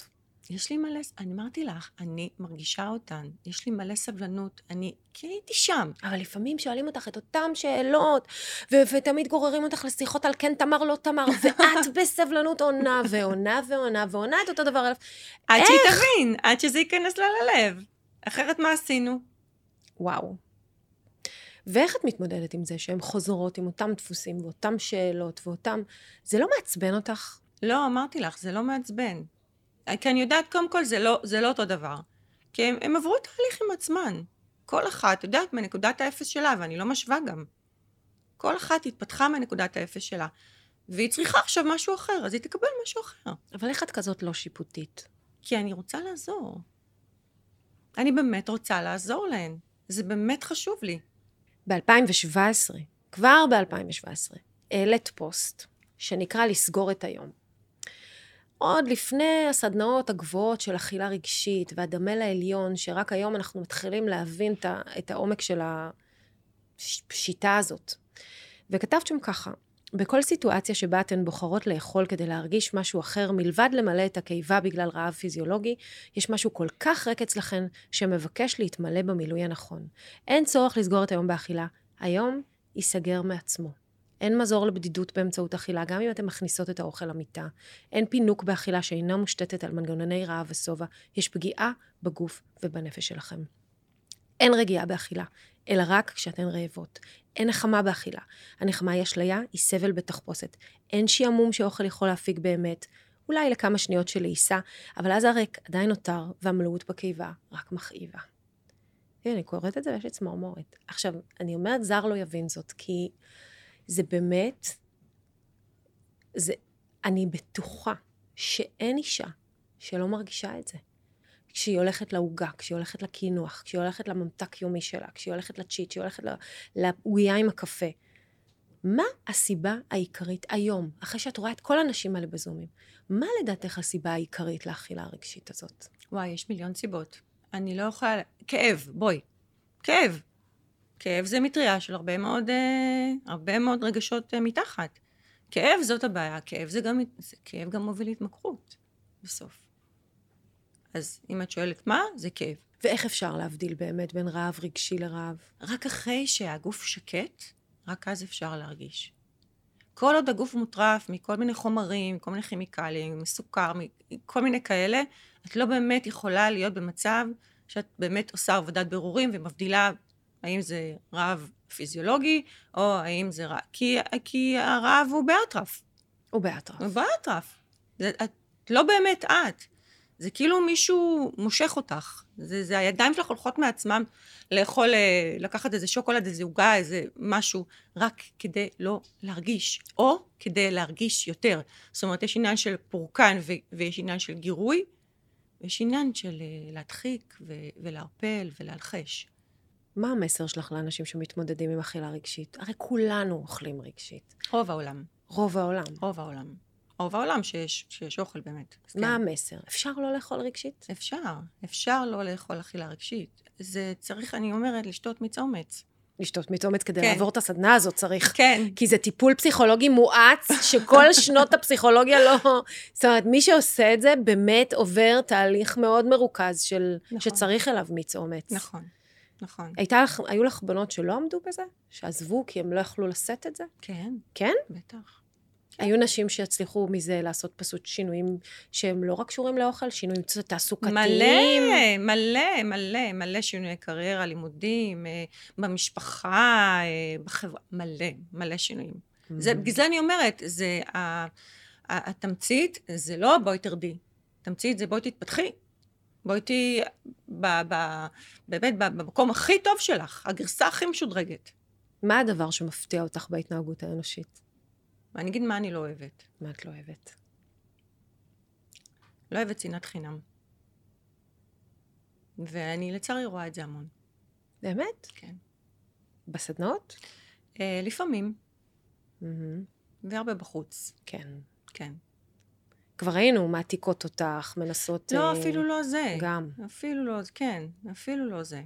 יש לי מלא, אני אמרתי לך, אני מרגישה אותן, יש לי מלא סבלנות, כי הייתי שם. אבל לפעמים שואלים אותך את אותם שאלות, ותמיד גוררים אותך לשיחות על כן תמר, לא תמר, ואת בסבלנות עונה, ועונה את אותו דבר. עד שהיא תבין, עד שזה ייכנס לה ללב. אחרת מה עשינו? וואו. ואיך את מתמודדת עם זה שהן חוזרות עם אותם דפוסים, ואותם שאלות, זה לא מעצבן אותך? לא, אמרתי לך, זה לא מעצבן. כי אני יודעת, קודם כל, זה לא אותו דבר. כי הם עברו תהליך עם עצמן. כל אחת, יודעת, מנקודת האפס שלה, ואני לא משווה גם. כל אחת התפתחה מנקודת האפס שלה. והיא צריכה עכשיו משהו אחר, אז היא תקבל משהו אחר. אבל איך את כזאת לא שיפוטית? כי אני רוצה לעזור. אני באמת רוצה לעזור להן. זה באמת חשוב לי. ב-2017, כבר ב-2017, העלית פוסט שנקרא לסגור את היום. עוד לפני הסדנאות הגבוהות של אכילה רגשית והדמה לעליון, שרק היום אנחנו מתחילים להבין את העומק של השיטה הזאת. וכתבת שם ככה, בכל סיטואציה שבה אתן בוחרות לאכול כדי להרגיש משהו אחר, מלבד למלא את הקיבה בגלל רעב פיזיולוגי, יש משהו כל כך ריק אצלכן שמבקש להתמלא במילוי הנכון. אין צורך לסגור את היום באכילה, היום ייסגר מעצמו. אין מזור לבדידות באמצעות אכילה, גם אם אתן מכניסות את האוכל למיטה. אין פינוק באכילה שאינה מושתתת על מנגנוני רעב וסובה. יש פגיעה בגוף ובנפש שלכם. אין רגיעה באכילה, אלא רק כשאתן רעבות. אין נחמה באכילה. הנחמה היא אשליה, היא סבל בתחפושת. אין שיעמום שאוכל יכול להפיק באמת, אולי לכמה שניות של לעיסה, אבל אז הריק עדיין נותר, והמלאות בקיבה רק מכאיבה. אני קוראת את זה ויש לי צמרמורת. עכשיו, אני אומרת זר לא יבין זאת, כי זה באמת, אני בטוחה שאין אישה שלא מרגישה את זה. כשהיא הולכת לעוגה, כשהיא הולכת לקינוח, כשהיא הולכת לממתק יומי שלה, כשהיא הולכת לצ'יט, כשהיא הולכת לעוגיה עם הקפה. מה הסיבה העיקרית היום, אחרי שאת רואה את כל האנשים האלה בזומים, מה לדעתך הסיבה העיקרית לאכילה הרגשית הזאת? וואי, יש מיליון סיבות. אני לא יכולה, כאב, בואי. כאב. כאב זה מטריה של הרבה מאוד רגשות מתחת. כאב זאת הבעיה, כאב גם מוביל להתמכרות בסוף. אז אם את שואלת מה, זה כאב. ואיך אפשר להבדיל באמת בין רעב רגשי לרעב? רק אחרי שהגוף שקט, רק אז אפשר להרגיש. כל עוד הגוף מוטרף מכל מיני חומרים, כל מיני כימיקלים, מסוכר, כל מיני כאלה, את לא באמת יכולה להיות במצב שאת באמת עושה עבודת בירורים ומבדילה האם זה רעב פיזיולוגי, או האם זה רעב, כי הרעב הוא באטרף. הוא באטרף. הוא באטרף. את לא באמת את. זה כאילו מישהו מושך אותך. זה הידיים שלך הולכות מעצמם לאכול, לקחת איזה שוקולד, איזה עוגה, איזה משהו, רק כדי לא להרגיש, או כדי להרגיש יותר. זאת אומרת, יש עניין של פורקן ויש עניין של גירוי, ויש עניין של להדחיק ולהרפל ולהלחש. מה המסר שלך לאנשים שמתמודדים עם אכילה רגשית? הרי כולנו אוכלים רגשית. רוב העולם. רוב העולם. רוב העולם. רוב העולם שיש אוכל באמת. מה המסר? אפשר לא לאכול רגשית? אפשר לא לאכול אכילה רגשית. זה צריך, אני אומרת, לשתות מיץ אומץ. לשתות מיץ אומץ כדי לעבור את הסדנה הזאת צריך. כן. כי זה טיפול פסיכולוגי מואץ, שכל שנות הפסיכולוגיה לא... זאת אומרת, מי שעושה את זה באמת עובר תהליך מאוד מרוכז שצריך אליו מיץ אומץ. נכון. נכון. היו לך בנות שלא עמדו בזה? שעזבו כי הם לא יכלו לשאת את זה? כן. כן? בטח. היו נשים שהצליחו מזה לעשות פשוט שינויים שהם לא רק קשורים לאוכל, שינויים תעסוקתיים. מלא שינויי קריירה, לימודים, במשפחה, בחברה, מלא שינויים. בגלל זה אני אומרת, התמצית זה לא בואי תרדי, התמצית זה בואי תתפתחי. בואי תהי באמת במקום הכי טוב שלך, הגרסה הכי משודרגת. מה הדבר שמפתיע אותך בהתנהגות האנושית? ואני אגיד מה אני לא אוהבת. מה את לא אוהבת? לא אוהבת שנאת חינם. ואני לצערי רואה את זה המון. באמת? כן. בסדנאות? לפעמים. והרבה בחוץ. כן. כן. כבר ראינו מעתיקות אותך, מנסות... לא, אפילו לא זה. גם. אפילו לא, כן, אפילו לא זה.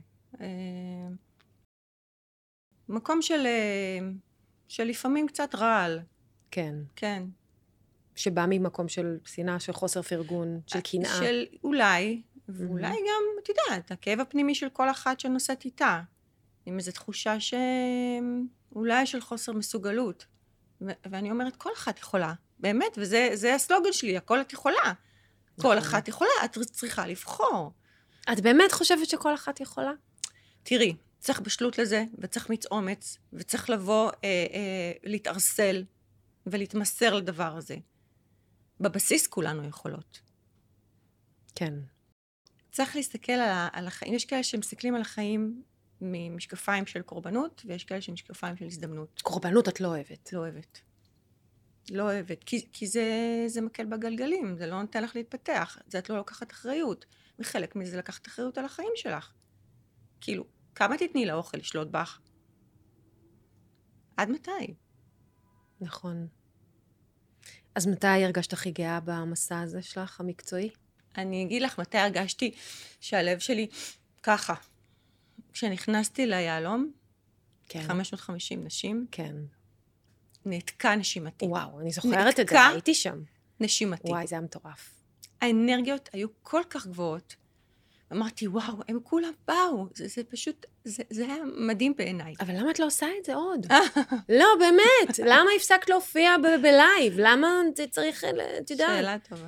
מקום של לפעמים קצת רעל. כן. כן. שבא ממקום של שנאה, של חוסר פרגון, של קנאה. של אולי, ואולי גם, את יודעת, הכאב הפנימי של כל אחת שנושאת איתה. עם איזו תחושה שאולי של חוסר מסוגלות. ואני אומרת, כל אחת יכולה. באמת, וזה הסלוגן שלי, הכל את יכולה. כל אחת יכולה, את צריכה לבחור. את באמת חושבת שכל אחת יכולה? תראי, צריך בשלות לזה, וצריך מצאומץ, וצריך לבוא, להתארסל, ולהתמסר לדבר הזה. בבסיס כולנו יכולות. כן. צריך להסתכל על החיים, יש כאלה שמסתכלים על החיים ממשקפיים של קורבנות, ויש כאלה שמשקפיים של הזדמנות. קורבנות את לא אוהבת. לא אוהבת. לא אוהבת, כי זה מקל בגלגלים, זה לא נותן לך להתפתח, זה את לא לוקחת אחריות, וחלק מזה לקחת אחריות על החיים שלך. כאילו, כמה תתני לאוכל לשלוט בך? עד מתי? נכון. אז מתי הרגשת הכי גאה במסע הזה שלך, המקצועי? אני אגיד לך מתי הרגשתי שהלב שלי ככה. כשנכנסתי ליהלום, כן. 550 נשים, כן. נעתקה נשימתי. וואו, אני זוכרת את זה, הייתי שם. נשימתי. וואי, זה היה מטורף. האנרגיות היו כל כך גבוהות. אמרתי, וואו, הם כולם באו. זה פשוט, זה היה מדהים בעיניי. אבל למה את לא עושה את זה עוד? לא, באמת. למה הפסקת להופיע בלייב? למה זה צריך, את יודעת? שאלה טובה.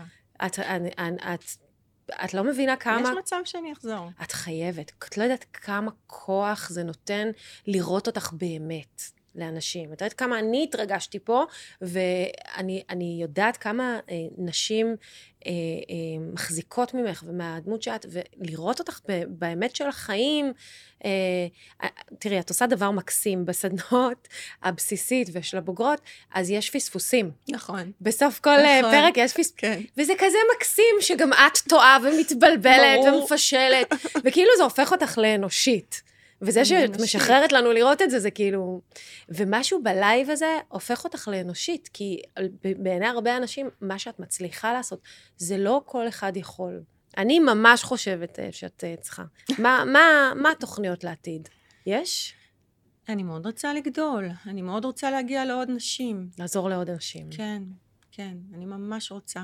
את לא מבינה כמה... יש מצב שאני אחזור. את חייבת. את לא יודעת כמה כוח זה נותן לראות אותך באמת לאנשים. את יודעת כמה אני התרגשתי פה, ואני יודעת כמה נשים מחזיקות ממך ומהדמות שאת, ולראות אותך באמת של החיים. תראי, את עושה דבר מקסים בסדנות הבסיסית ושל הבוגרות, אז יש פספוסים. נכון. בסוף כל פרק יש פספוסים. כן. וזה כזה מקסים שגם את טועה ומתבלבלת ומפשלת, וכאילו זה הופך אותך לאנושית. וזה שאת משחררת לנו לראות את זה, זה כאילו... ומשהו בלייב הזה הופך אותך לאנושית, כי בעיני הרבה אנשים, מה שאת מצליחה לעשות, זה לא כל אחד יכול. אני ממש חושבת שאת צריכה. מה התוכניות לעתיד? יש? אני מאוד רוצה לגדול. אני מאוד רוצה להגיע לעוד נשים. לעזור לעוד אנשים. כן, כן. אני ממש רוצה.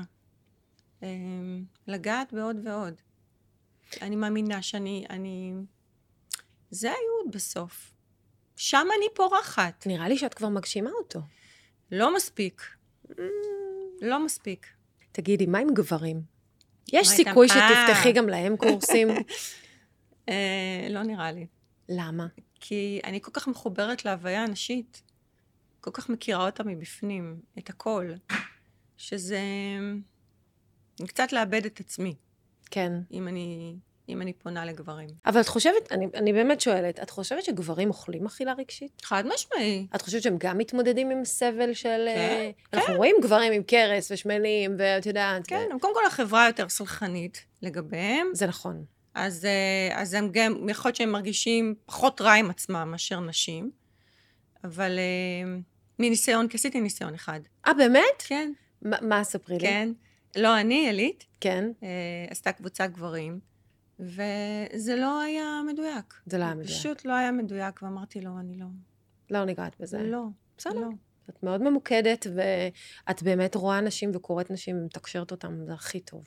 לגעת בעוד ועוד. אני מאמינה שאני... זה הייעוד בסוף. שם אני פורחת. נראה לי שאת כבר מגשימה אותו. לא מספיק. לא מספיק. תגידי, מה עם גברים? יש סיכוי שתפתחי גם להם קורסים? לא נראה לי. למה? כי אני כל כך מחוברת להוויה הנשית, כל כך מכירה אותה מבפנים, את הכל, שזה קצת לאבד את עצמי. כן. אם אני פונה לגברים. אבל את חושבת, אני באמת שואלת, את חושבת שגברים אוכלים אכילה רגשית? חד משמעי. את חושבת שהם גם מתמודדים עם סבל של... כן. אנחנו רואים גברים עם קרס ושמנים, ואת יודעת... כן, קודם כל החברה יותר סלחנית לגביהם. זה נכון. אז הם גם, יכול להיות שהם מרגישים פחות רע עם עצמם מאשר נשים, אבל מניסיון, כי עשיתי ניסיון אחד. באמת? כן. מה ספרי לי? כן. לא, אני, אלית. כן. עשתה קבוצה גברים. וזה לא היה מדויק. זה לא היה מדויק. פשוט לא היה מדויק, ואמרתי לו, אני לא... לא ניגעת בזה. לא. בסדר. לא. את מאוד ממוקדת, ואת באמת רואה נשים וקוראת נשים ומתקשרת אותם, זה הכי טוב.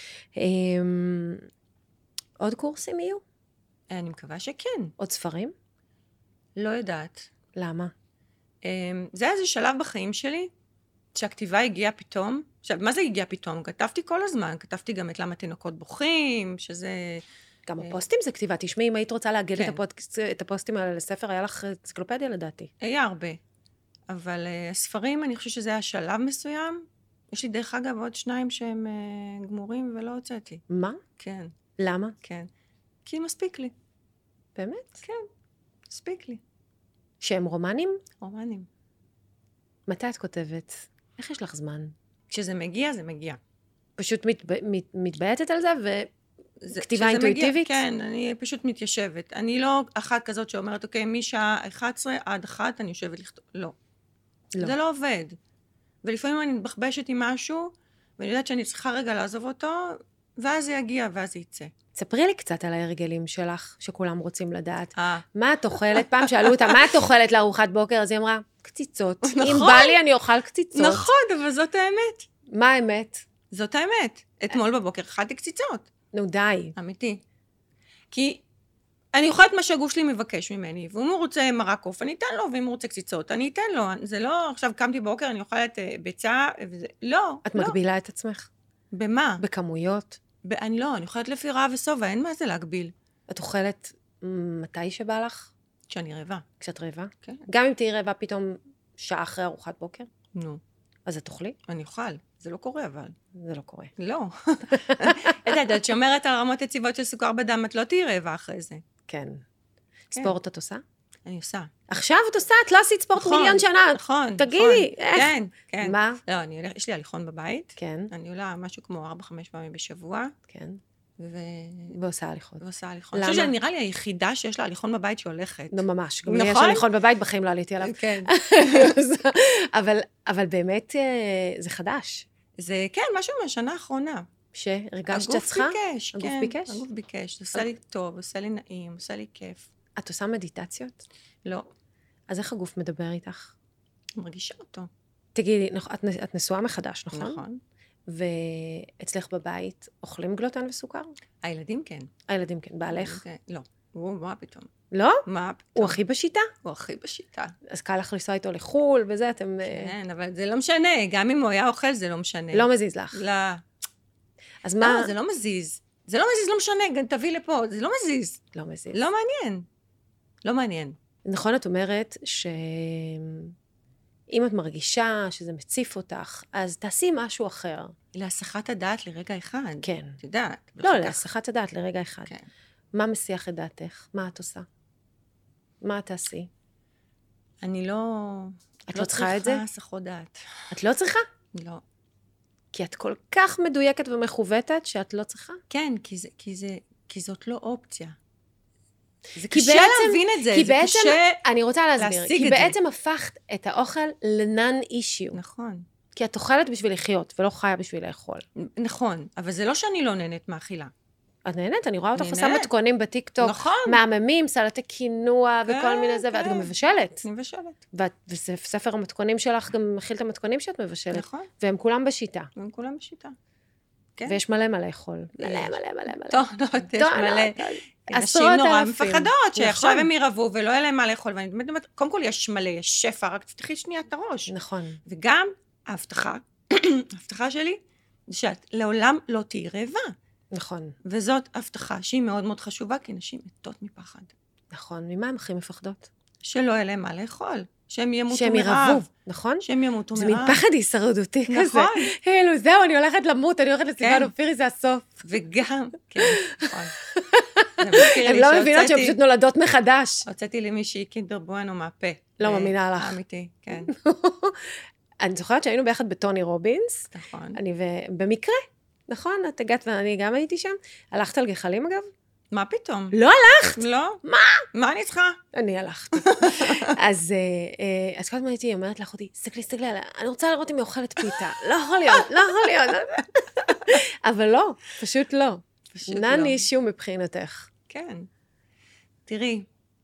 עוד קורסים יהיו? אני מקווה שכן. עוד ספרים? לא יודעת. למה? זה היה איזה שלב בחיים שלי, שהכתיבה הגיעה פתאום. עכשיו, מה זה הגיע פתאום? כתבתי כל הזמן, כתבתי גם את למה תינוקות בוכים, שזה... גם הפוסטים זה כתיבה. תשמעי, אם היית רוצה לאגד כן. את הפוסטים האלה לספר, היה לך אנציקלופדיה לדעתי. היה הרבה. אבל הספרים, אני חושבת שזה היה שלב מסוים. יש לי דרך אגב עוד 2 שהם גמורים ולא הוצאתי. מה? כן. למה? כן. כי מספיק לי. באמת? כן, מספיק לי. שהם רומנים? רומנים. מתי את כותבת? איך יש לך זמן? כשזה מגיע, זה מגיע. פשוט מתבייתת על זה, וכתיבה אינטואיטיבית? כן, אני פשוט מתיישבת. אני לא אחת כזאת שאומרת, אוקיי, משעה 11 עד 1 אני יושבת לכתוב. לא. זה לא עובד. ולפעמים אני מתבחבשת עם משהו, ואני יודעת שאני צריכה רגע לעזוב אותו, ואז זה יגיע, ואז זה יצא. תספרי לי קצת על ההרגלים שלך, שכולם רוצים לדעת. מה את אוכלת? פעם שאלו אותה, מה את אוכלת לארוחת בוקר? אז היא אמרה, קציצות. נכון. אם בא לי, אני אוכל קציצות. נכון, אבל זאת האמת. מה האמת? זאת האמת. אתמול בבוקר אכלתי קציצות. נו, די. אמיתי. כי אני אוכלת מה שהגוף שלי מבקש ממני, ואם הוא רוצה מרק עוף, אני אתן לו, ואם הוא רוצה קציצות, אני אתן לו. זה לא, עכשיו קמתי בבוקר, אני אוכלת ביצה, וזה, לא. את מגבילה את עצמך? במה? בכמויות? אני אוכלת לפי רעב ושובע, אין מה זה להגביל. את אוכלת מתי שבא לך? כשאני רעבה. כשאת רעבה? כן. גם אם תהיי רעבה פתאום שעה אחרי ארוחת בוקר? נו. אז את תאכלי? אני אוכל. זה לא קורה אבל. זה לא קורה. לא. את שומרת על רמות יציבות של סוכר בדם, את לא תהיי רעבה אחרי זה. כן. ספורט את עושה? אני עושה. עכשיו את עושה? את לא עשית ספורט מיליון שנה. נכון. תגידי, איך? כן, כן. מה? לא, יש לי הליכון בבית. כן. אני עולה משהו כמו 4-5 פעמים בשבוע. כן. ועושה הליכון. ועושה הליכון. למה? אני חושבת שנראה לי היחידה שיש לה הליכון בבית שהולכת. לא, ממש. גם לי יש הליכון בבית, בחיים לא עליתי עליו. כן. אבל באמת זה חדש. זה, כן, משהו מהשנה האחרונה. שהרגשת שאת צריכה? הגוף ביקש, כן. הגוף ביקש. זה עושה לי טוב, עושה לי נעים, עושה לי כיף. את עושה מדיטציות? לא. אז איך הגוף מדבר איתך? מרגישה אותו. תגידי, את נשואה מחדש, נכון? נכון. ואצלך בבית אוכלים גלוטן וסוכר? הילדים כן. הילדים כן. בעלך? לא. מה פתאום? לא? מה פתאום? הוא הכי בשיטה? הוא הכי בשיטה. אז קל לך לנסוע איתו לחול וזה, אתם... כן, אבל זה לא משנה. גם אם הוא היה אוכל, זה לא משנה. לא מזיז לך. לא. אז מה... לא, זה לא מזיז. זה לא מזיז, לא משנה, גם תביא לפה. זה לא מזיז. לא מזיז. לא מעניין. לא מעניין. נכון, את אומרת שאם את מרגישה שזה מציף אותך, אז תעשי משהו אחר. להסחת הדעת לרגע אחד. כן. את יודעת. לא, להסחת הדעת לרגע אחד. כן. מה מסיח את דעתך? מה את עושה? מה את תעשי? אני לא... את לא צריכה את זה? לא צריכה הסחות דעת. את לא צריכה? לא. כי את כל כך מדויקת ומכוותת שאת לא צריכה? כן, כי זאת לא אופציה. זה קשה להבין את זה, כי זה בעצם, קשה אני רוצה להסביר, להשיג את כי זה. בעצם הפכת את האוכל ל-non-issue. נכון. כי את אוכלת בשביל לחיות, ולא חיה בשביל לאכול. נכון, אבל זה לא שאני לא נהנית מאכילה. את נהנית, אני רואה אותך עושה נהנית. מתכונים בטיקטוק, נכון. מהממים, סלטי קינוע כן, וכל מיני זה, ואת כן. גם מבשלת. אני מבשלת. וספר המתכונים שלך גם מכיל את המתכונים שאת מבשלת. נכון. והם כולם בשיטה. והם כולם בשיטה. כן. ויש מלא מה לאכול. מלא. טוב, יש מלא. נשים נורא מפחדות, שעכשיו הם ירבו ולא יהיה להם מה לאכול. ואני באמת אומרת, קודם כל יש מלא, יש שפע, רק תפתחי שנייה את הראש. נכון. וגם ההבטחה שלי, זה שאת לעולם לא תהיי רעבה. נכון. וזאת הבטחה שהיא מאוד מאוד חשובה, כי נשים מתות מפחד. נכון. ממה הם הכי מפחדות? שלא יהיה להם מה לאכול. שהם ימותו מרעב. שהם ירבו, נכון? שהם ימותו מרעב. זה מין פחד הישרדותי כזה. נכון. כאילו, זהו, אני הולכת למות, אני הולכת לסיוון אופירי, זה הסוף. וגם, כן, נכון. הן לא מבינות שהן פשוט נולדות מחדש. הוצאתי לי מישהי קינדר בואנו מהפה. לא מאמינה לך. אמיתי, כן. אני זוכרת שהיינו ביחד בטוני רובינס. נכון. אני במקרה, נכון? את הגעת ואני גם הייתי שם. הלכת על גחלים אגב? מה פתאום? לא הלכת? לא. מה? מה אני צריכה? אני הלכתי. אז כל הזמן הייתי אומרת לאחותי, סתכלי, אני רוצה לראות אם היא אוכלת פיתה. לא יכול להיות. אבל לא, פשוט לא. נן אישו מבחינתך. כן. תראי,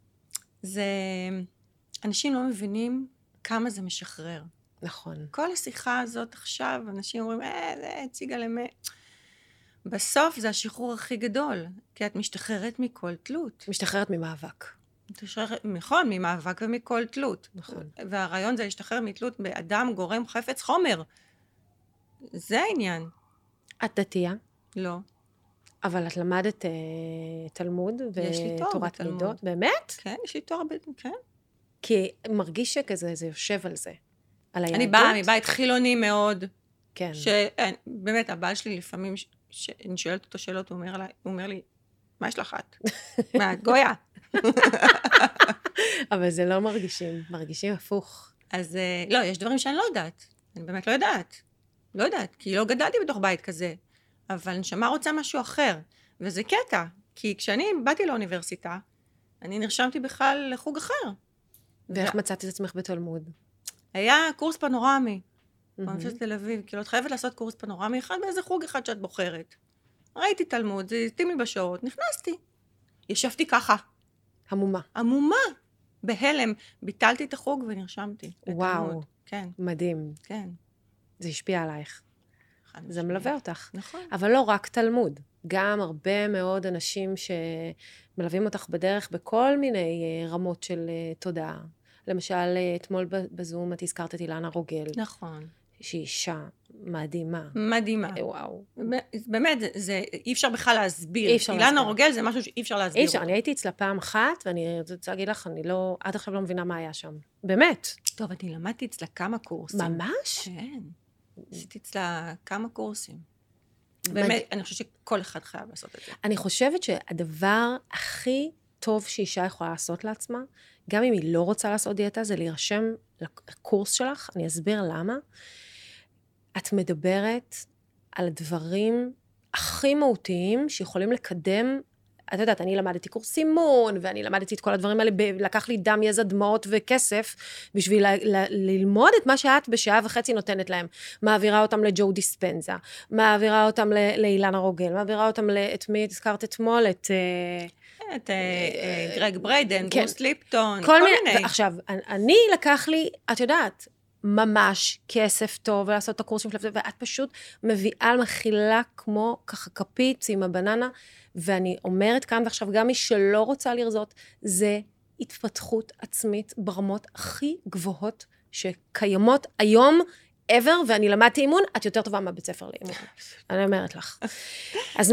אנשים לא מבינים כמה זה משחרר. נכון. כל השיחה הזאת עכשיו, אנשים אומרים, זה הציגה למת. בסוף זה השחרור הכי גדול, כי את משתחררת מכל תלות. משתחררת ממאבק. נכון, ממאבק ומכל תלות. נכון. והרעיון זה להשתחרר מתלות באדם, גורם, חפץ, חומר. זה העניין. את דתייה? לא. אבל את למדת תלמוד ותורת מידות. באמת? כן, יש לי תואר, כן. כי מרגיש שכזה, זה יושב על זה. על היהדות. אני באה מבית חילוני מאוד. כן. באמת, הבעל שלי לפעמים, שאני שואלת אותו שאלות, הוא אומר לי, מה יש לך את? מה, את גויה? אבל זה לא מרגישים הפוך. אז לא, יש דברים שאני לא יודעת. אני באמת לא יודעת. לא יודעת, כי לא גדלתי בתוך בית כזה. אבל נשמה רוצה משהו אחר. וזה קטע, כי כשאני באתי לאוניברסיטה, אני נרשמתי בכלל לחוג אחר. ואיך מצאת את עצמך בתלמוד? היה קורס פנורמי. באוניברסיטת תל אביב. כאילו, את חייבת לעשות קורס פנורמי אחד באיזה חוג אחד שאת בוחרת. ראיתי תלמוד, זה התאים לי בשעות, נכנסתי. ישבתי ככה. עמומה. בהלם. ביטלתי את החוג ונרשמתי. וואו. כן. מדהים. כן. זה השפיע עלייך. זה מלווה אותך. נכון. אבל לא רק תלמוד, גם הרבה מאוד אנשים שמלווים אותך בדרך בכל מיני רמות של תודעה. למשל, אתמול בזום את הזכרת את אילנה רוגל. נכון. שהיא אישה מדהימה. מדהימה. וואו. באמת, אי אפשר בכלל להסביר. אילנה רוגל זה משהו שאי אפשר להסביר. אי אפשר, אני הייתי אצלה פעם אחת, ואני רוצה להגיד לך, אני לא, עד עכשיו לא מבינה מה היה שם. באמת. טוב, אני למדתי אצלה כמה קורסים. ממש? כן. עשיתי אצלה כמה קורסים. באמת, אני חושבת שכל אחד חייב לעשות את זה. אני חושבת שהדבר הכי טוב שאישה יכולה לעשות לעצמה, גם אם היא לא רוצה לעשות דיאטה, זה להירשם לקורס שלך, אני אסביר למה. את מדברת על הדברים הכי מהותיים שיכולים לקדם, את יודעת, אני למדתי קורס אימון, ואני למדתי את כל הדברים האלה, לקח לי דם, יזע, דמעות וכסף, בשביל ללמוד את מה שאת בשעה וחצי נותנת להם. מעבירה אותם לג'ו דיספנזה, מעבירה אותם לאילנה רוגל, מעבירה אותם את מי הזכרת אתמול, את גרג בריידן, ברוס ליפטון, כל מיני. עכשיו, אני לקח לי, את יודעת, ממש כסף טוב, ולעשות את הקורסים שלו, ואת פשוט מביאה מכילה כמו ככה כפית עם הבננה, ואני אומרת כאן, ועכשיו גם מי שלא רוצה לרזות, זה התפתחות עצמית ברמות הכי גבוהות שקיימות היום, ever, ואני למדתי אימון, את יותר טובה מהבית ספר לאימון. אני אומרת לך. אז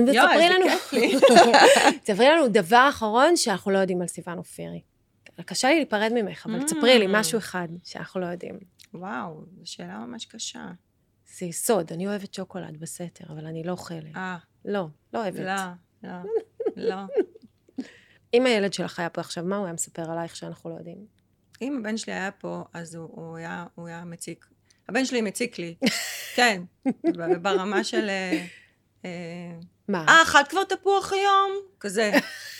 תספרי לנו דבר אחרון שאנחנו לא יודעים על סיוון אופירי. קשה לי להיפרד ממך, אבל תספרי לי משהו אחד שאנחנו לא יודעים. וואו, זו שאלה ממש קשה. זה סוד, אני אוהבת שוקולד בסתר, אבל אני לא אוכלת. לא אוהבת. לא. אם הילד שלך היה פה עכשיו, מה הוא היה מספר עלייך שאנחנו לא יודעים? אם הבן שלי היה פה, אז הוא היה מציק. הבן שלי מציק לי. כן, ברמה של... מה? אכלת כבר תפוח היום? כזה.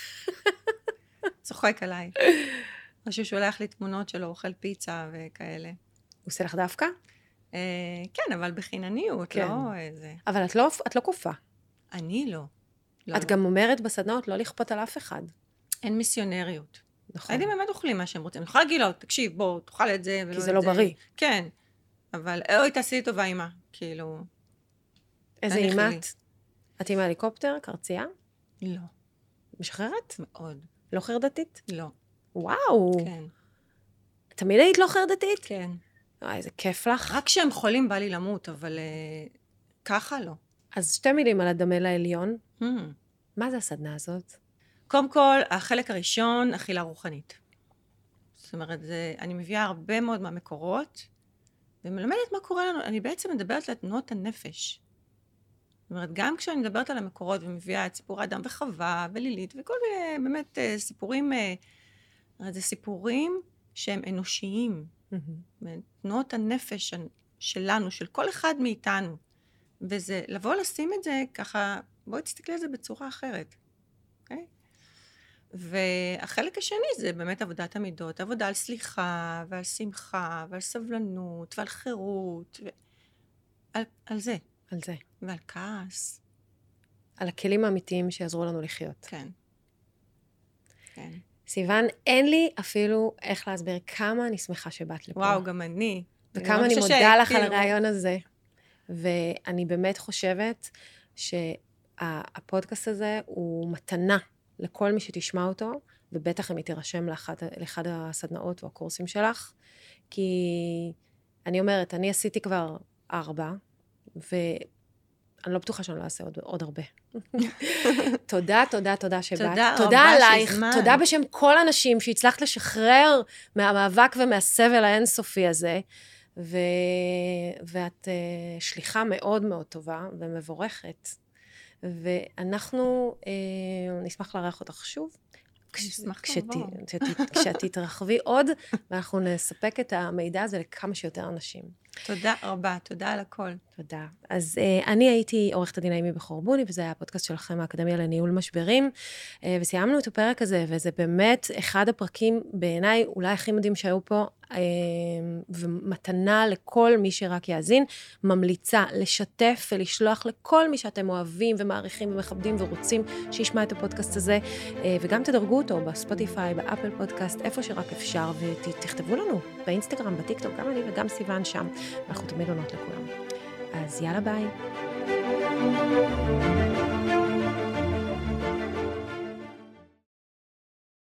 צוחק עליי. או שהוא שולח לי תמונות שלו, אוכל פיצה וכאלה. הוא עושה לך דווקא? כן, אבל בחינניות, לא איזה. אבל את לא קופה. אני לא. את גם אומרת בסדנאות לא לכפות על אף אחד. אין מיסיונריות. נכון. הילדים באמת אוכלים מה שהם רוצים. אני יכולה להגיד לו, תקשיב, בוא, תאכל את זה ולא את זה. כי זה לא בריא. כן. אבל אוי, תעשי לי טובה, אמא. כאילו... איזה אמא את? את אמא הליקופטר, קרצייה? לא. משחררת? מאוד. לא חרדתית? לא. וואו. כן. תמיד היית לא חרדתית? כן. איזה כיף לך. רק כשהם חולים בא לי למות, אבל ככה לא. אז 2 מילים על הדמה לעליון. מה זה הסדנה הזאת? קודם כל, החלק הראשון, אכילה רוחנית. זאת אומרת, אני מביאה הרבה מאוד מהמקורות, ומלמדת מה קורה לנו. אני בעצם מדברת על תנועות הנפש. זאת אומרת, גם כשאני מדברת על המקורות, ומביאה את סיפור האדם וחווה, ולילית, וכל מיני באמת סיפורים, זה סיפורים שהם אנושיים. תנועות הנפש שלנו, של כל אחד מאיתנו. וזה, לבוא לשים את זה ככה, בואי תסתכלי על זה בצורה אחרת. אוקיי? והחלק השני זה באמת עבודת המידות, עבודה על סליחה, ועל שמחה, ועל סבלנות, ועל חירות, על זה. על זה. ועל כעס. על הכלים האמיתיים שיעזרו לנו לחיות. כן. כן. סיוון, אין לי אפילו איך להסביר כמה אני שמחה שבאת לפה. וואו, גם אני. וכמה אני מודה לך על הרעיון הזה. ואני באמת חושבת שהפודקאסט הזה הוא מתנה לכל מי שתשמע אותו, ובטח אם היא תירשם לאחד הסדנאות או הקורסים שלך, כי אני אומרת, אני עשיתי כבר 4, ואני לא בטוחה שאני לא אעשה עוד הרבה. תודה שבאת. תודה עלייך, תודה בשם כל האנשים שהצלחת לשחרר מהמאבק ומהסבל האינסופי הזה, ואת שליחה מאוד מאוד טובה ומבורכת. ואנחנו נשמח לארח אותך שוב. כשאת תתרחבי עוד, ואנחנו נספק את המידע הזה לכמה שיותר אנשים. תודה רבה, תודה על הכל. תודה. אז אני הייתי עורכת הדין אימי בחורבוני, וזה היה הפודקאסט שלכם, האקדמיה לניהול משברים, וסיימנו את הפרק הזה, וזה באמת אחד הפרקים בעיניי, אולי הכי מדהים שהיו פה, ומתנה לכל מי שרק יאזין, ממליצה לשתף ולשלוח לכל מי שאתם אוהבים ומעריכים ומכבדים ורוצים שישמע את הפודקאסט הזה, וגם תדרגו אותו בספוטיפיי, באפל פודקאסט, איפה שרק אפשר, ותכתבו לנו באינסטגרם, בטיקטוק, גם אני וגם סיוון שם, אנחנו תמיד עונות לכולם. אז יאללה ביי. ביי.